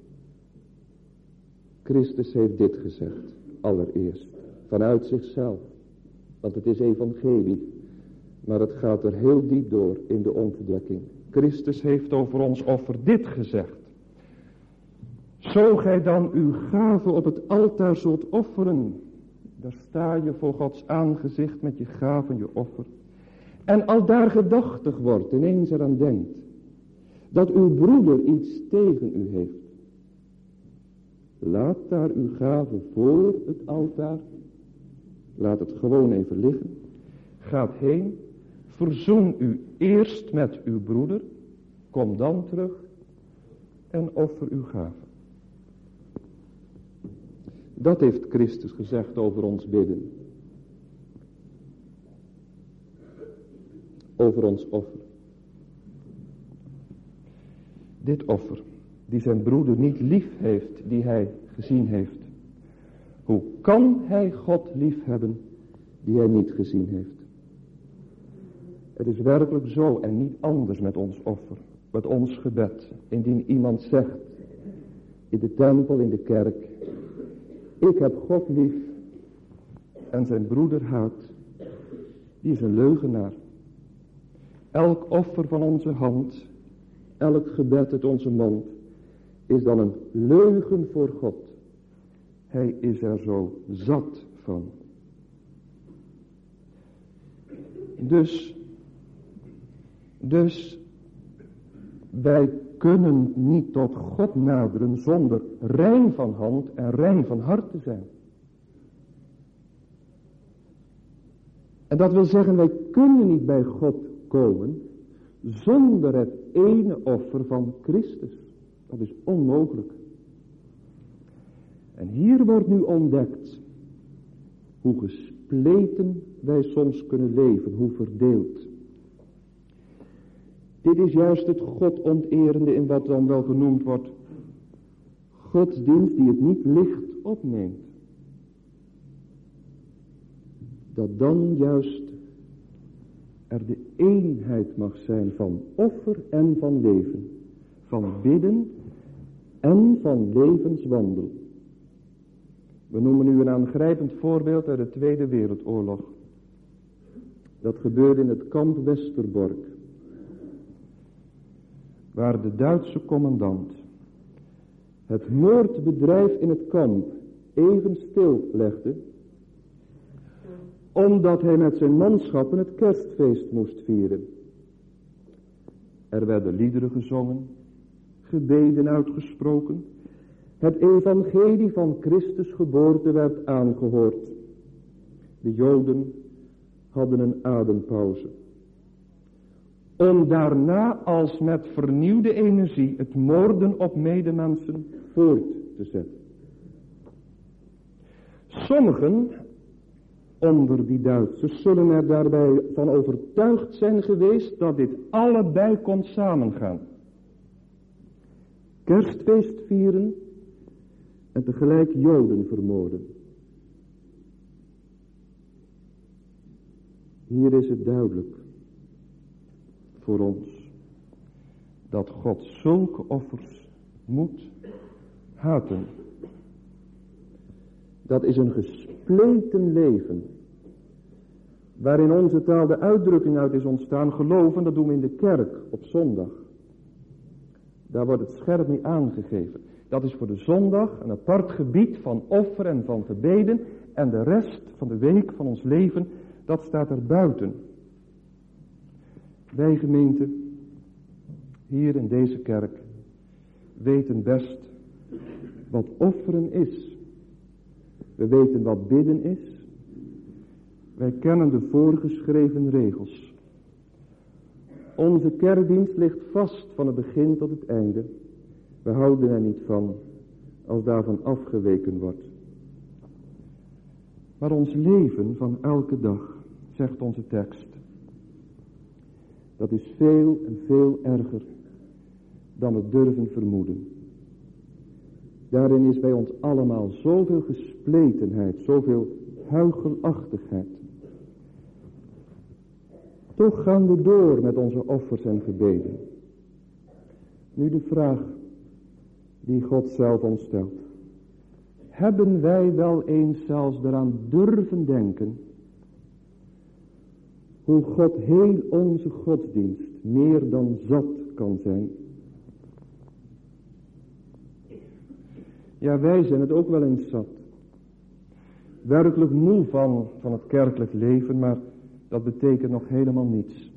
S1: Christus heeft dit gezegd, allereerst, vanuit zichzelf. Want het is evangelie, maar het gaat er heel diep door in de ontdekking. Christus heeft over ons offer dit gezegd. Zo gij dan uw gave op het altaar zult offeren, daar sta je voor Gods aangezicht met je gave en je offer. En al daar gedachtig wordt, ineens eraan denkt, dat uw broeder iets tegen u heeft. Laat daar uw gave voor het altaar. Laat het gewoon even liggen. Gaat heen. Verzoen u eerst met uw broeder. Kom dan terug. En offer uw gave. Dat heeft Christus gezegd over ons bidden. Over ons offer. Dit offer, die zijn broeder niet lief heeft, die hij gezien heeft. Hoe kan hij God lief hebben, die hij niet gezien heeft? Het is werkelijk zo en niet anders met ons offer, met ons gebed. Indien iemand zegt, in de tempel, in de kerk, ik heb God lief en zijn broeder haat, die is een leugenaar. Elk offer van onze hand, elk gebed uit onze mond, is dan een leugen voor God. Hij is er zo zat van. Dus wij kunnen niet tot God naderen zonder rein van hand en rein van hart te zijn. En dat wil zeggen, wij kunnen niet bij God komen zonder het ene offer van Christus. Dat is onmogelijk. En hier wordt nu ontdekt hoe gespleten wij soms kunnen leven, hoe verdeeld. Dit is juist het godonterende in wat dan wel genoemd wordt godsdienst die het niet licht opneemt. Dat dan juist er de eenheid mag zijn van offer en van leven, van bidden en van levenswandel. We noemen nu een aangrijpend voorbeeld uit de Tweede Wereldoorlog. Dat gebeurde in het kamp Westerbork, waar de Duitse commandant het moordbedrijf in het kamp even stillegde, omdat hij met zijn manschappen het kerstfeest moest vieren. Er werden liederen gezongen, gebeden uitgesproken, het evangelie van Christus geboorte werd aangehoord. De Joden hadden een adempauze, om daarna als met vernieuwde energie het moorden op medemensen voort te zetten. Sommigen onder die Duitsers zullen er daarbij van overtuigd zijn geweest dat dit allebei kon samengaan. Kerstfeest vieren en tegelijk Joden vermoorden. Hier is het duidelijk voor ons dat God zulke offers moet haten. Dat is een gespleten leven, waarin onze taal de uitdrukking uit is ontstaan. Geloven, dat doen we in de kerk op zondag. Daar wordt het scherp niet aangegeven. Dat is voor de zondag een apart gebied van offer en van gebeden. En de rest van de week van ons leven, dat staat er buiten. Wij gemeente, hier in deze kerk, weten best wat offeren is. We weten wat bidden is. Wij kennen de voorgeschreven regels. Onze kerkdienst ligt vast van het begin tot het einde. We houden er niet van als daarvan afgeweken wordt. Maar ons leven van elke dag, zegt onze tekst, dat is veel en veel erger dan we durven vermoeden. Daarin is bij ons allemaal zoveel gespletenheid, zoveel huichelachtigheid. Toch gaan we door met onze offers en gebeden. Nu de vraag die God zelf ons stelt. Hebben wij wel eens zelfs eraan durven denken hoe God heel onze godsdienst meer dan zat kan zijn? Ja, wij zijn het ook wel eens zat. Werkelijk moe van het kerkelijk leven, maar dat betekent nog helemaal niets.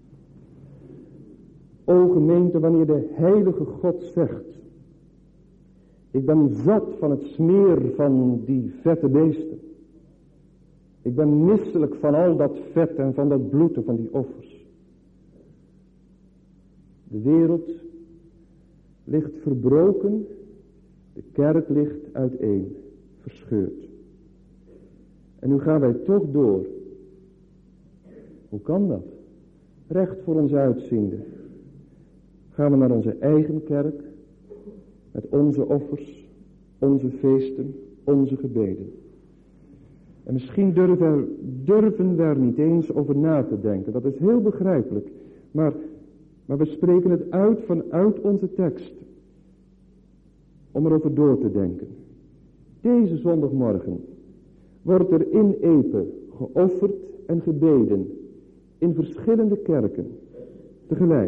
S1: O gemeente, wanneer de heilige God zegt: ik ben zat van het smeer van die vette beesten. Ik ben misselijk van al dat vet en van dat bloed en van die offers. De wereld ligt verbroken, de kerk ligt uiteen, verscheurd. En nu gaan wij toch door. Hoe kan dat? Recht voor ons uitziende. Gaan we naar onze eigen kerk, met onze offers, onze feesten, onze gebeden. En misschien durven we er niet eens over na te denken. Dat is heel begrijpelijk. Maar we spreken het uit vanuit onze tekst. Om erover door te denken. Deze zondagmorgen wordt er in Epe geofferd en gebeden. In verschillende kerken. Tegelijk.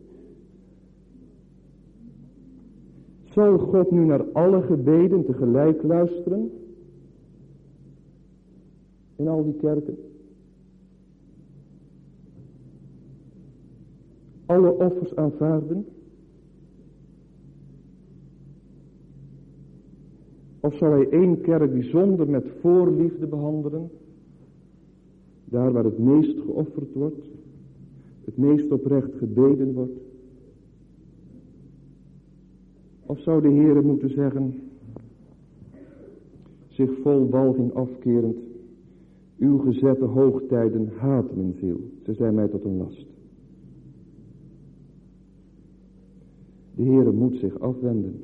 S1: Zal God nu naar alle gebeden tegelijk luisteren? In al die kerken? Alle offers aanvaarden? Of zal hij één kerk bijzonder met voorliefde behandelen? Daar waar het meest geofferd wordt, het meest oprecht gebeden wordt. Of zou de Heere moeten zeggen, zich vol walging afkerend: uw gezette hoogtijden haat mijn ziel, ze zijn mij tot een last. De Heere moet zich afwenden.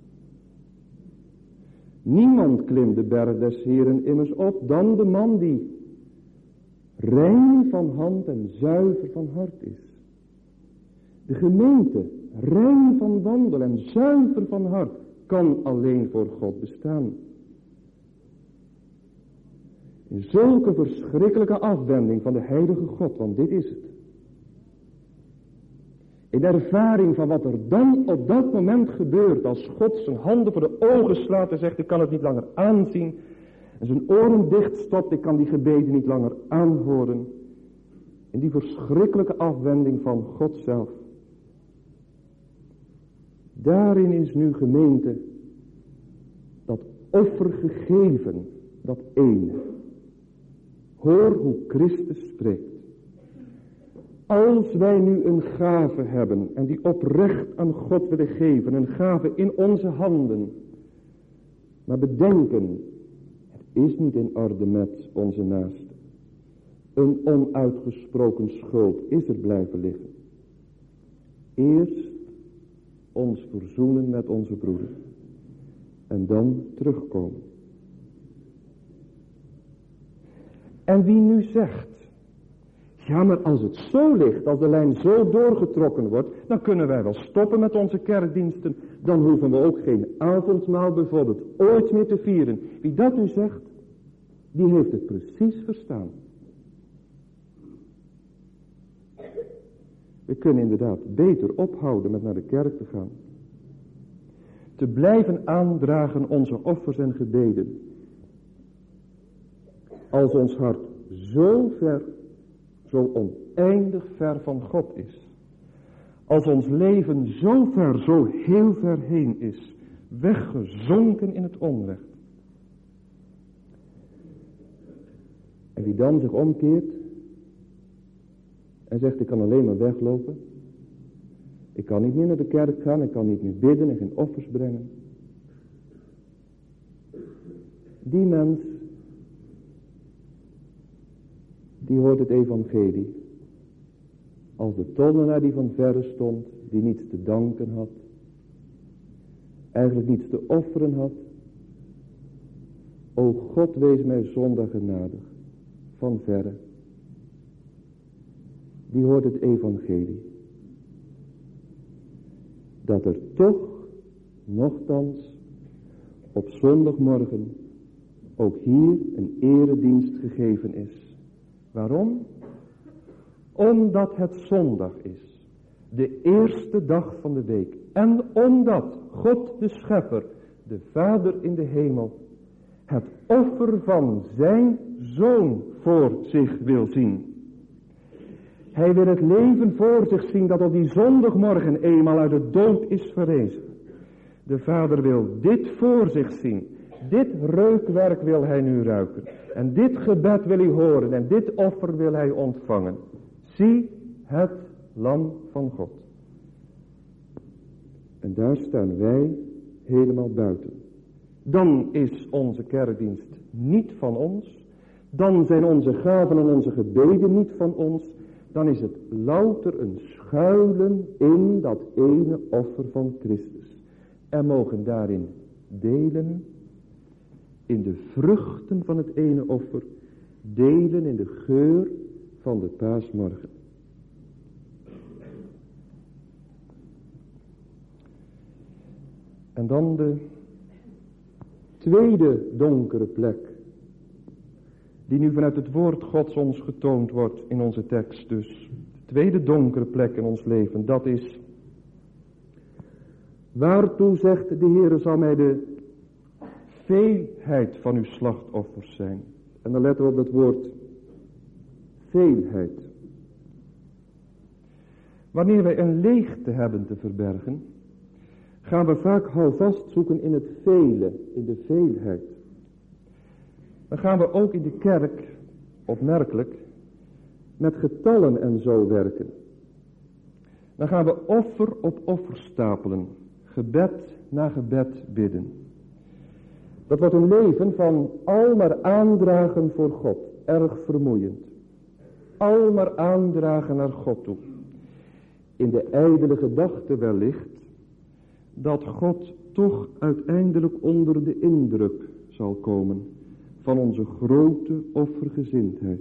S1: Niemand klimt de berg des Heeren immers op dan de man die rein van hand en zuiver van hart is. De gemeente, rein van wandel en zuiver van hart, kan alleen voor God bestaan. In zulke verschrikkelijke afwending van de heilige God, want dit is het. In ervaring van wat er dan op dat moment gebeurt, als God zijn handen voor de ogen slaat en zegt: ik kan het niet langer aanzien. En zijn oren dichtstopt, ik kan die gebeden niet langer aanhoren. In die verschrikkelijke afwending van God zelf. Daarin is nu gemeente dat offer gegeven, dat ene. Hoor hoe Christus spreekt. Als wij nu een gave hebben en die oprecht aan God willen geven, een gave in onze handen, maar bedenken, het is niet in orde met onze naaste. Een onuitgesproken schuld is er blijven liggen. Eerst ons verzoenen met onze broeder. En dan terugkomen. En wie nu zegt, ja, maar als het zo ligt, als de lijn zo doorgetrokken wordt, dan kunnen wij wel stoppen met onze kerkdiensten. Dan hoeven we ook geen avondmaal bijvoorbeeld ooit meer te vieren. Wie dat nu zegt, die heeft het precies verstaan. We kunnen inderdaad beter ophouden met naar de kerk te gaan. Te blijven aandragen onze offers en gebeden. Als ons hart zo ver, zo oneindig ver van God is. Als ons leven zo ver, zo heel ver heen is. Weggezonken in het onrecht. En wie dan zich omkeert. En zegt, ik kan alleen maar weglopen. Ik kan niet meer naar de kerk gaan. Ik kan niet meer bidden en geen offers brengen. Die mens, die hoort het evangelie. Als de tollenaar die van verre stond, die niets te danken had. Eigenlijk niets te offeren had. O God, wees mij zondag genadig. Van verre. Die hoort het evangelie. Dat er toch, nochtans, op zondagmorgen ook hier een eredienst gegeven is. Waarom? Omdat het zondag is. De eerste dag van de week. En omdat God de Schepper, de Vader in de hemel, het offer van zijn Zoon voor zich wil zien. Hij wil het leven voor zich zien dat op die zondagmorgen eenmaal uit de dood is verrezen. De Vader wil dit voor zich zien. Dit reukwerk wil hij nu ruiken. En dit gebed wil hij horen. En dit offer wil hij ontvangen. Zie het lam van God. En daar staan wij helemaal buiten. Dan is onze kerkdienst niet van ons. Dan zijn onze gaven en onze gebeden niet van ons. Dan is het louter een schuilen in dat ene offer van Christus. En mogen daarin delen in de vruchten van het ene offer. Delen in de geur van de paasmorgen. En dan de tweede donkere plek. Die nu vanuit het woord Gods ons getoond wordt in onze tekst dus. De tweede donkere plek in ons leven, dat is. Waartoe zegt de Heere zal mij de veelheid van uw slachtoffers zijn. En dan letten we op het woord veelheid. Wanneer wij een leegte hebben te verbergen, gaan we vaak houvast zoeken in het vele, in de veelheid. Dan gaan we ook in de kerk, opmerkelijk, met getallen en zo werken. Dan gaan we offer op offer stapelen, gebed na gebed bidden. Dat wordt een leven van al maar aandragen voor God, erg vermoeiend. Al maar aandragen naar God toe. In de ijdele gedachte wellicht, dat God toch uiteindelijk onder de indruk zal komen van onze grote offergezindheid.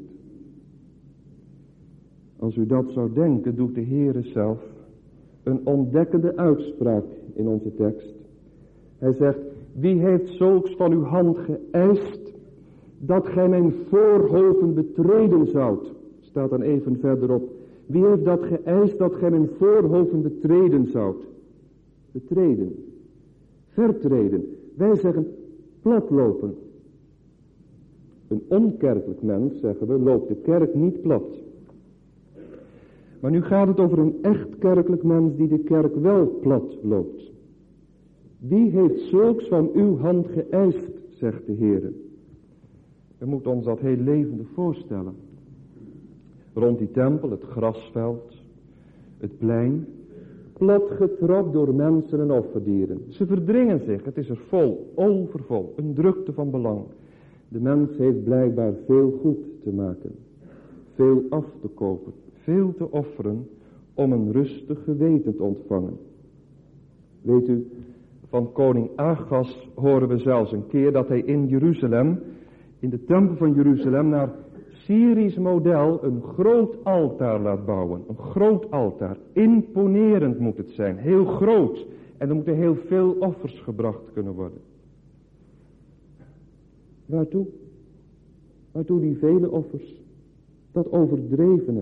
S1: Als u dat zou denken, doet de Heere zelf een ontdekkende uitspraak in onze tekst. Hij zegt, wie heeft zulks van uw hand geëist, dat gij mijn voorhoven betreden zoudt? Staat dan even verderop. Wie heeft dat geëist, dat gij mijn voorhoven betreden zoudt? Betreden. Vertreden. Wij zeggen platlopen. Een onkerkelijk mens, zeggen we, loopt de kerk niet plat. Maar nu gaat het over een echt kerkelijk mens die de kerk wel plat loopt. Wie heeft zulks van uw hand geëist, zegt de Heer. We moeten ons dat heel levendig voorstellen. Rond die tempel, het grasveld, het plein, plat getrapt door mensen en offerdieren. Ze verdringen zich, het is er vol, overvol, een drukte van belang. De mens heeft blijkbaar veel goed te maken, veel af te kopen, veel te offeren om een rustig geweten te ontvangen. Weet u, van koning Agas horen we zelfs een keer dat hij in Jeruzalem, in de tempel van Jeruzalem, naar Syrisch model een groot altaar laat bouwen. Een groot altaar. Imponerend moet het zijn. Heel groot. En er moeten heel veel offers gebracht kunnen worden. Waartoe? Waartoe die vele offers? Dat overdrevene.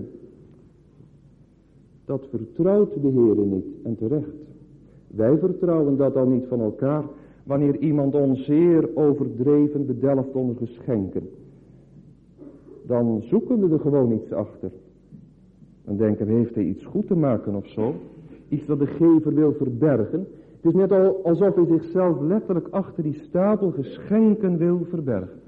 S1: Dat vertrouwt de Heere niet. En terecht. Wij vertrouwen dat al niet van elkaar. Wanneer iemand ons zeer overdreven bedelft onder geschenken. Dan zoeken we er gewoon iets achter. Dan denken we, heeft hij iets goed te maken of zo? Iets dat de gever wil verbergen. Het is net alsof hij zichzelf letterlijk achter die stapel geschenken wil verbergen.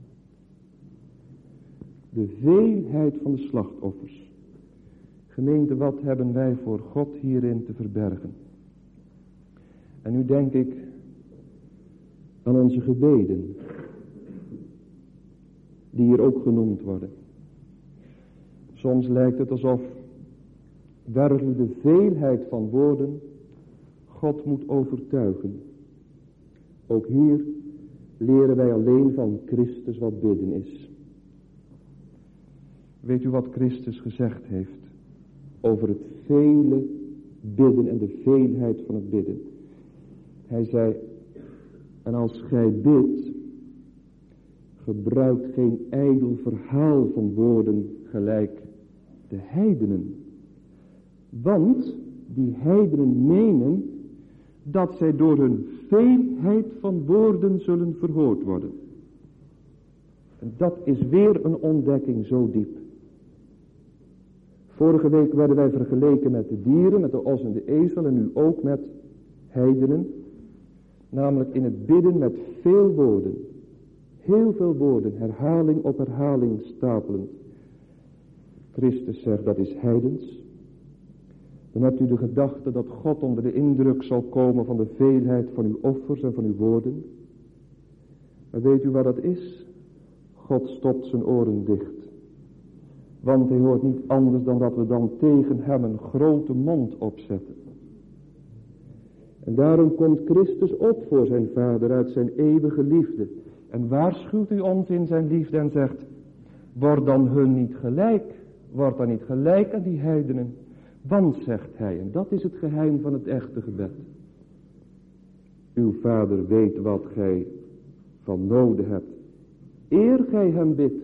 S1: De veelheid van de slachtoffers. Gemeente, wat hebben wij voor God hierin te verbergen? En nu denk ik aan onze gebeden, die hier ook genoemd worden. Soms lijkt het alsof werkelijk de veelheid van woorden God moet overtuigen. Ook hier leren wij alleen van Christus wat bidden is. Weet u wat Christus gezegd heeft over het vele bidden en de veelheid van het bidden? Hij zei, en als gij bidt, gebruikt geen ijdel verhaal van woorden gelijk de heidenen. Want die heidenen menen dat zij door hun veelheid van woorden zullen verhoord worden. En dat is weer een ontdekking zo diep. Vorige week werden wij vergeleken met de dieren, met de os en de ezel en nu ook met heidenen. Namelijk in het bidden met veel woorden. Heel veel woorden, herhaling op herhaling stapelend. Christus zegt dat is heidens. Dan hebt u de gedachte dat God onder de indruk zal komen van de veelheid van uw offers en van uw woorden. Maar weet u wat dat is? God stopt zijn oren dicht. Want hij hoort niet anders dan dat we dan tegen hem een grote mond opzetten. En daarom komt Christus op voor zijn Vader uit zijn eeuwige liefde. En waarschuwt u ons in zijn liefde en zegt, word dan hun niet gelijk. Word dan niet gelijk aan die heidenen. Want, zegt hij, en dat is het geheim van het echte gebed. Uw Vader weet wat gij van noden hebt. Eer gij hem bidt.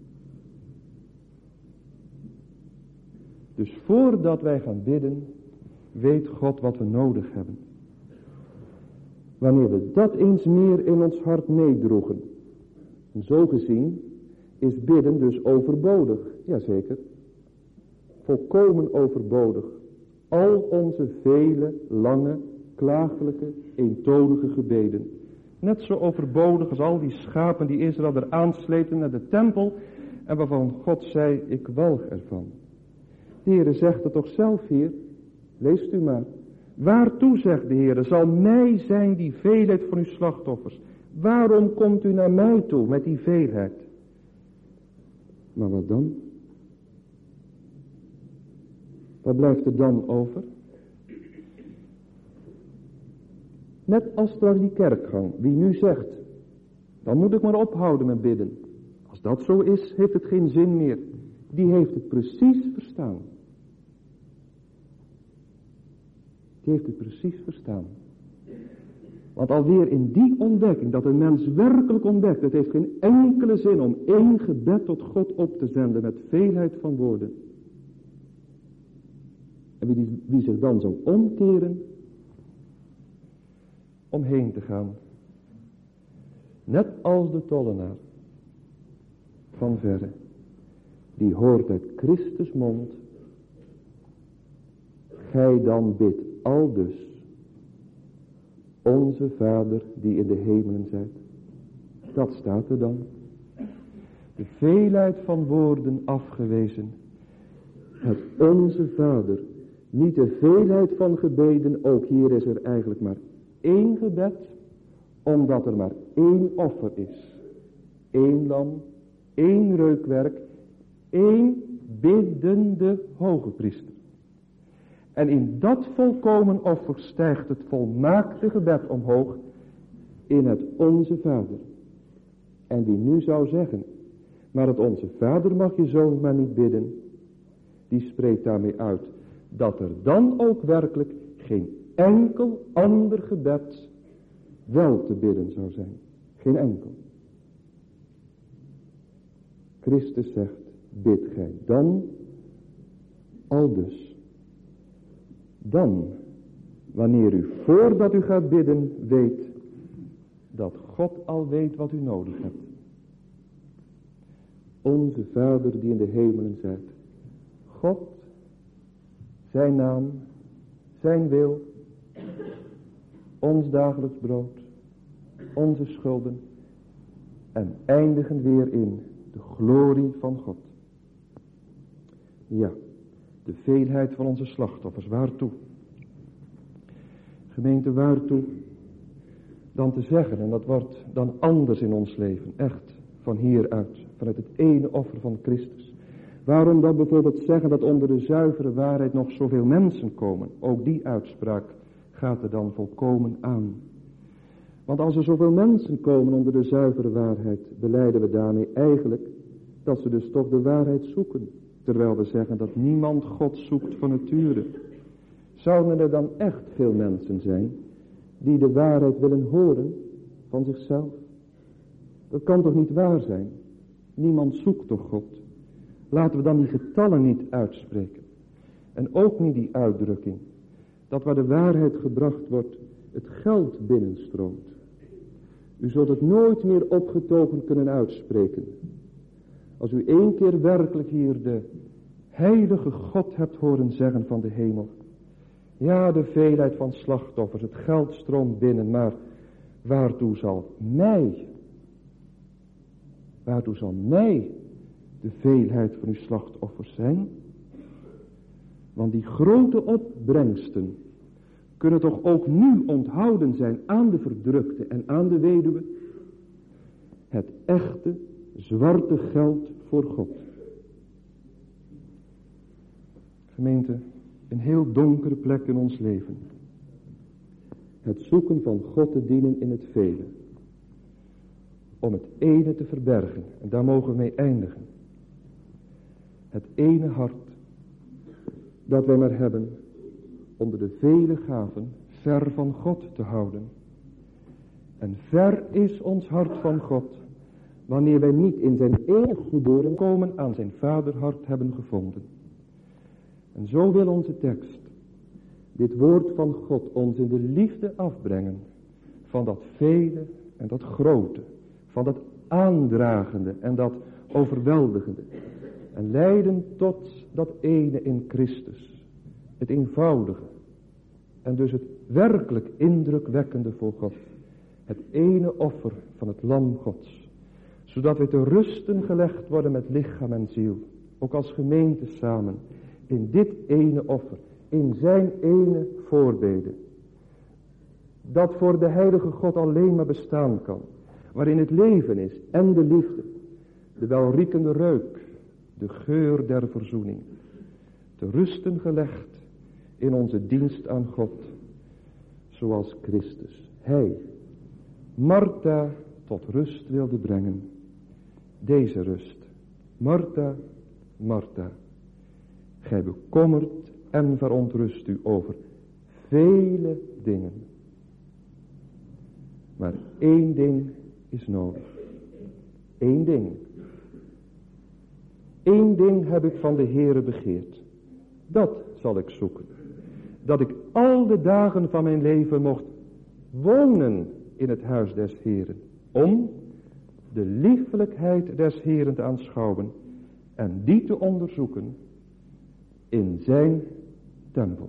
S1: Dus voordat wij gaan bidden, weet God wat we nodig hebben. Wanneer we dat eens meer in ons hart meedroegen. En zo gezien is bidden dus overbodig. Jazeker. Volkomen overbodig. Al onze vele, lange, klagelijke, eentonige gebeden. Net zo overbodig als al die schapen die Israël er aansleten naar de tempel. En waarvan God zei, ik walg ervan. De Heere zegt het toch zelf hier. Leest u maar. Waartoe, zegt de Heere, zal mij zijn die veelheid van uw slachtoffers? Waarom komt u naar mij toe met die veelheid? Maar wat dan? Wat blijft er dan over? Net als straks die kerkgang. Wie nu zegt, dan moet ik maar ophouden met bidden. Als dat zo is, heeft het geen zin meer. Die heeft het precies verstaan. Die heeft het precies verstaan. Want alweer in die ontdekking, dat een mens werkelijk ontdekt, het heeft geen enkele zin om één gebed tot God op te zenden met veelheid van woorden. En wie zich dan zal omkeren, om heen te gaan. Net als de tollenaar, van verre, die hoort uit Christus mond, gij dan bidt aldus, onze Vader die in de hemelen zijt. Dat staat er dan. De veelheid van woorden afgewezen. Het onze Vader. Niet de veelheid van gebeden. Ook hier is er eigenlijk maar één gebed. Omdat er maar één offer is. één lam, één reukwerk, één biddende hoge priester. En in dat volkomen offer stijgt het volmaakte gebed omhoog in het Onze Vader. En wie nu zou zeggen, maar het Onze Vader mag je zoon maar niet bidden, die spreekt daarmee uit dat er dan ook werkelijk geen enkel ander gebed wel te bidden zou zijn. Geen enkel. Christus zegt, bid gij dan aldus. Dan, wanneer u voordat u gaat bidden weet dat God al weet wat u nodig hebt. Onze Vader die in de hemelen zijt. God, zijn naam, zijn wil, ons dagelijks brood, onze schulden en eindigen weer in de glorie van God. Ja, de veelheid van onze slachtoffers, waartoe? Gemeente, waartoe? Dan te zeggen, en dat wordt dan anders in ons leven, echt, van hieruit, vanuit het ene offer van Christus. Waarom dan bijvoorbeeld zeggen dat onder de zuivere waarheid nog zoveel mensen komen? Ook die uitspraak gaat er dan volkomen aan. Want als er zoveel mensen komen onder de zuivere waarheid, belijden we daarmee eigenlijk dat ze dus toch de waarheid zoeken. Terwijl we zeggen dat niemand God zoekt van nature. Zouden er dan echt veel mensen zijn die de waarheid willen horen van zichzelf? Dat kan toch niet waar zijn? Niemand zoekt toch God? Laten we dan die getallen niet uitspreken. En ook niet die uitdrukking. Dat waar de waarheid gebracht wordt, het geld binnenstroomt. U zult het nooit meer opgetogen kunnen uitspreken. Als u 1 keer werkelijk hier de heilige God hebt horen zeggen van de hemel. Ja, de veelheid van slachtoffers, het geld stroomt binnen, maar waartoe zal mij de veelheid van uw slachtoffers zijn? Want die grote opbrengsten kunnen toch ook nu onthouden zijn aan de verdrukte en aan de weduwe. Het echte zwarte geld voor God. Gemeente, een heel donkere plek in ons leven. Het zoeken van God te dienen in het vele. Om het ene te verbergen. En daar mogen we mee eindigen. Het ene hart dat wij maar hebben onder de vele gaven ver van God te houden. En ver is ons hart van God wanneer wij niet in zijn enig geboren komen aan zijn vaderhart hebben gevonden. En zo wil onze tekst, dit woord van God, ons in de liefde afbrengen van dat vele en dat grote, van dat aandragende en dat overweldigende. En leiden tot dat ene in Christus, het eenvoudige en dus het werkelijk indrukwekkende voor God. Het ene offer van het lam Gods. Zodat we te rusten gelegd worden met lichaam en ziel. Ook als gemeente samen. In dit ene offer. In zijn ene voorbeden. Dat voor de heilige God alleen maar bestaan kan. Waarin het leven is en de liefde. De welriekende reuk. De geur der verzoening. Te rusten gelegd in onze dienst aan God. Zoals Christus. Hij Martha tot rust wilde brengen. Deze rust. Martha, Martha. Gij bekommert en verontrust u over vele dingen. Maar 1 ding is nodig. 1 ding. 1 ding heb ik van de Heere begeerd. Dat zal ik zoeken. Dat ik al de dagen van mijn leven mocht wonen in het huis des Heeren. Om de liefelijkheid des Heeren te aanschouwen. En die te onderzoeken in zijn tempel.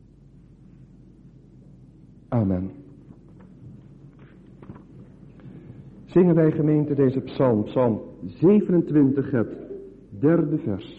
S1: Amen. Zingen wij gemeente deze psalm, psalm 27, het 3e vers.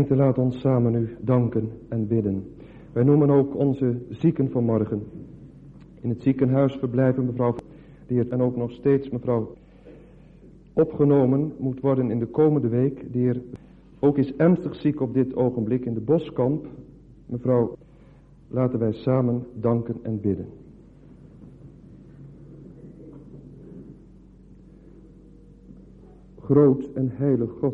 S1: Gemeente, laat ons samen u danken en bidden. Wij noemen ook onze zieken vanmorgen. In het ziekenhuis verblijven mevrouw en ook nog steeds mevrouw opgenomen moet worden in de komende week. Die er ook is ernstig ziek op dit ogenblik in de Boskamp. Mevrouw, laten wij samen danken en bidden. Groot en heilig God,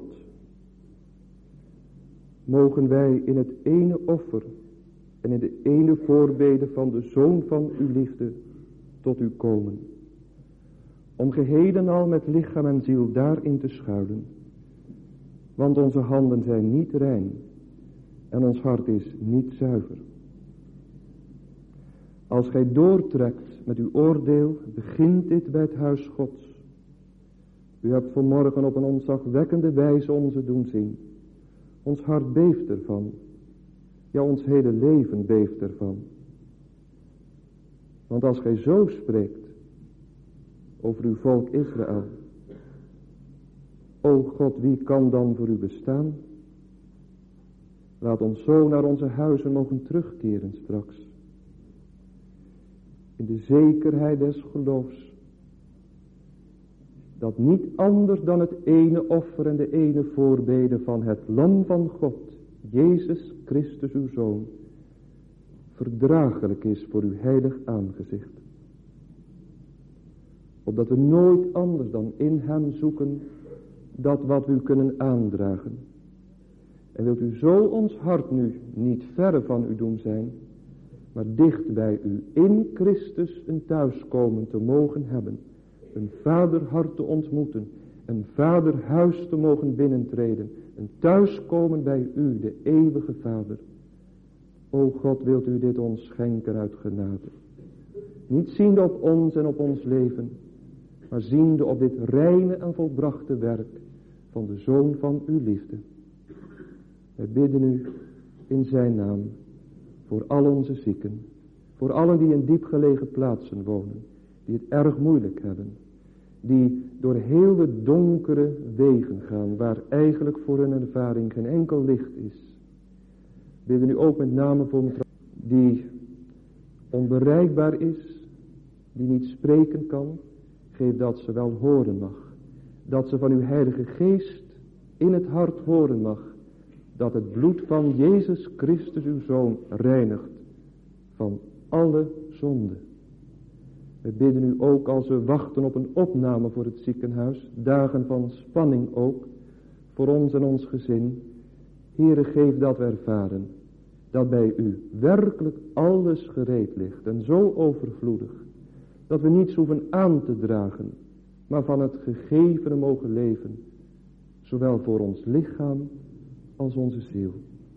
S1: mogen wij in het ene offer en in de ene voorbede van de Zoon van uw liefde tot u komen. Om geheel en al met lichaam en ziel daarin te schuilen. Want onze handen zijn niet rein en ons hart is niet zuiver. Als gij doortrekt met uw oordeel, begint dit bij het huis Gods. U hebt vanmorgen op een ontzagwekkende wijze onze doen zien. Ons hart beeft ervan. Ja, ons hele leven beeft ervan. Want als gij zo spreekt over uw volk Israël, o God, wie kan dan voor u bestaan? Laat ons zo naar onze huizen mogen terugkeren straks. In de zekerheid des geloofs. Dat niet anders dan het ene offer en de ene voorbede van het Lam van God, Jezus Christus uw Zoon, verdraaglijk is voor uw heilig aangezicht. Opdat we nooit anders dan in hem zoeken dat wat we u kunnen aandragen. En wilt u zo ons hart nu niet verre van u doen zijn, maar dicht bij u in Christus een thuiskomen te mogen hebben. Een vaderhart te ontmoeten, een vaderhuis te mogen binnentreden, een thuiskomen bij u, de eeuwige Vader. O God, wilt u dit ons schenken uit genade. Niet ziende op ons en op ons leven, maar ziende op dit reine en volbrachte werk van de Zoon van uw liefde. Wij bidden u in zijn naam voor al onze zieken, voor allen die in diep gelegen plaatsen wonen, die het erg moeilijk hebben, die door heel de donkere wegen gaan, waar eigenlijk voor hun ervaring geen enkel licht is. Bidden u ook met name voor mevrouw die onbereikbaar is, die niet spreken kan. Geef dat ze wel horen mag, dat ze van uw heilige geest in het hart horen mag, dat het bloed van Jezus Christus uw Zoon reinigt van alle zonde. We bidden u ook als we wachten op een opname voor het ziekenhuis, dagen van spanning ook, voor ons en ons gezin. Heere, geef dat we ervaren, dat bij u werkelijk alles gereed ligt en zo overvloedig, dat we niets hoeven aan te dragen, maar van het gegevene mogen leven, zowel voor ons lichaam als onze ziel.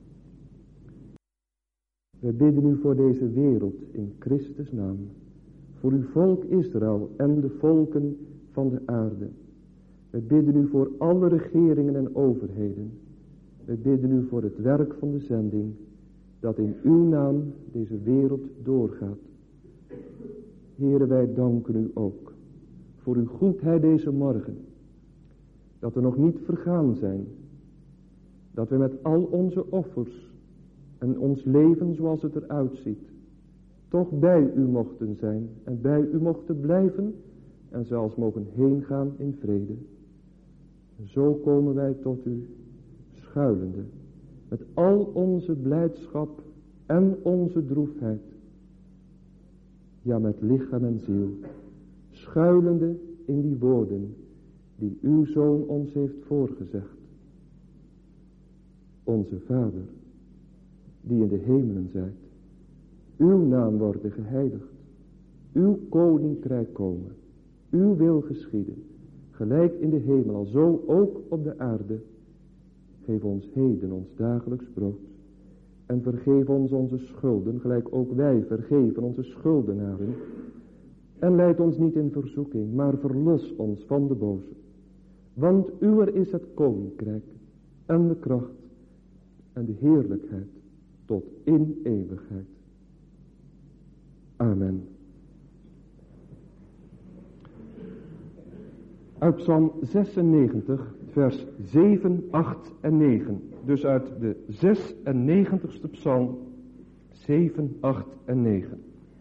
S1: We bidden u voor deze wereld in Christus naam, voor uw volk Israël en de volken van de aarde. We bidden u voor alle regeringen en overheden. We bidden u voor het werk van de zending, dat in uw naam deze wereld doorgaat. Heere, wij danken u ook voor uw goedheid deze morgen, dat we nog niet vergaan zijn, dat we met al onze offers en ons leven zoals het eruit ziet, toch bij u mochten zijn en bij u mochten blijven en zelfs mogen heen gaan in vrede. Zo komen wij tot u schuilende met al onze blijdschap en onze droefheid. Ja, met lichaam en ziel, schuilende in die woorden die uw Zoon ons heeft voorgezegd. Onze Vader, die in de hemelen zijt, uw naam worden geheiligd, uw koninkrijk komen, uw wil geschieden, gelijk in de hemel, alzo ook op de aarde. Geef ons heden ons dagelijks brood en vergeef ons onze schulden, gelijk ook wij vergeven onze schuldenaren. En leid ons niet in verzoeking, maar verlos ons van de boze. Want uwer is het koninkrijk en de kracht en de heerlijkheid tot in eeuwigheid. Amen. Uit Psalm 96, vers 7, 8 en 9. Dus uit de 96ste psalm, 7, 8 en 9.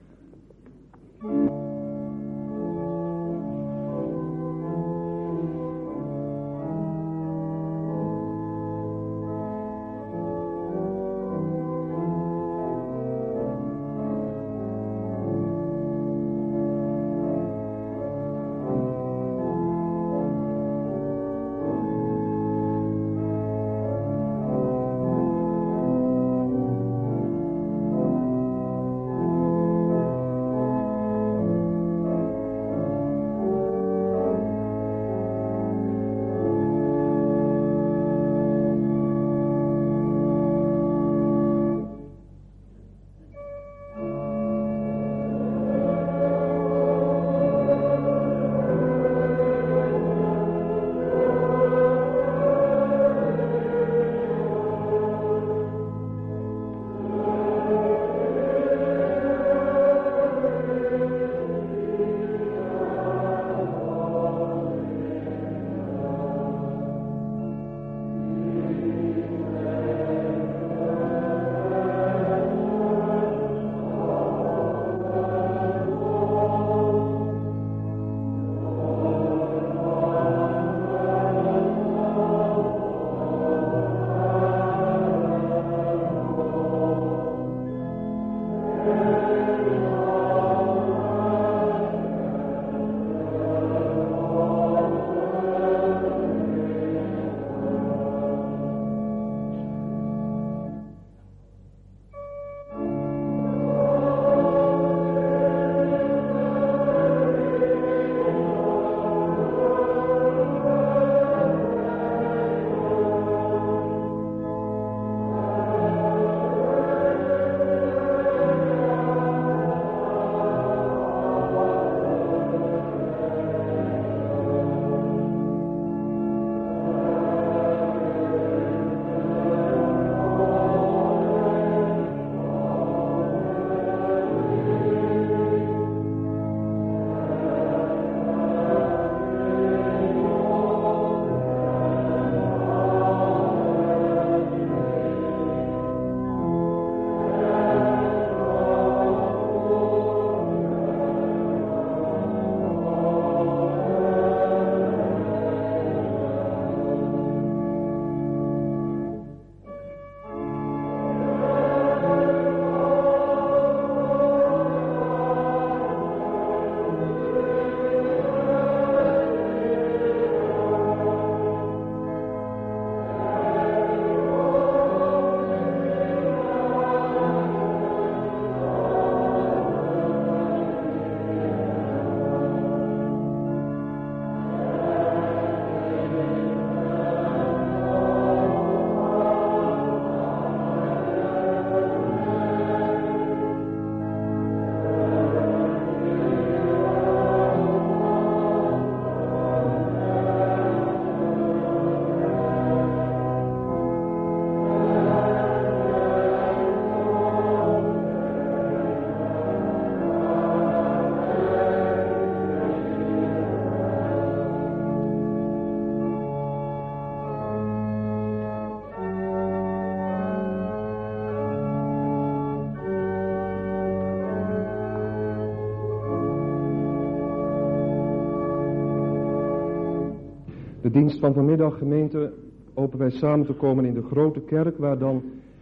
S1: De dienst van vanmiddag, gemeente, hopen wij samen te komen in de grote kerk, waar dan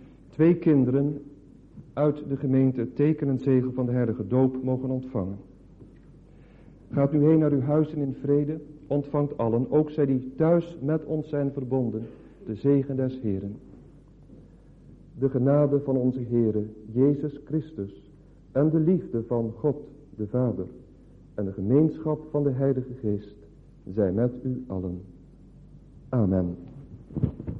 S1: 2 kinderen uit de gemeente het teken en zegel van de heilige doop mogen ontvangen. Gaat nu heen naar uw huizen in vrede, ontvangt allen, ook zij die thuis met ons zijn verbonden, de zegen des Heeren. De genade van onze Heere, Jezus Christus, en de liefde van God, de Vader, en de gemeenschap van de Heilige Geest, zij met u allen. Amen.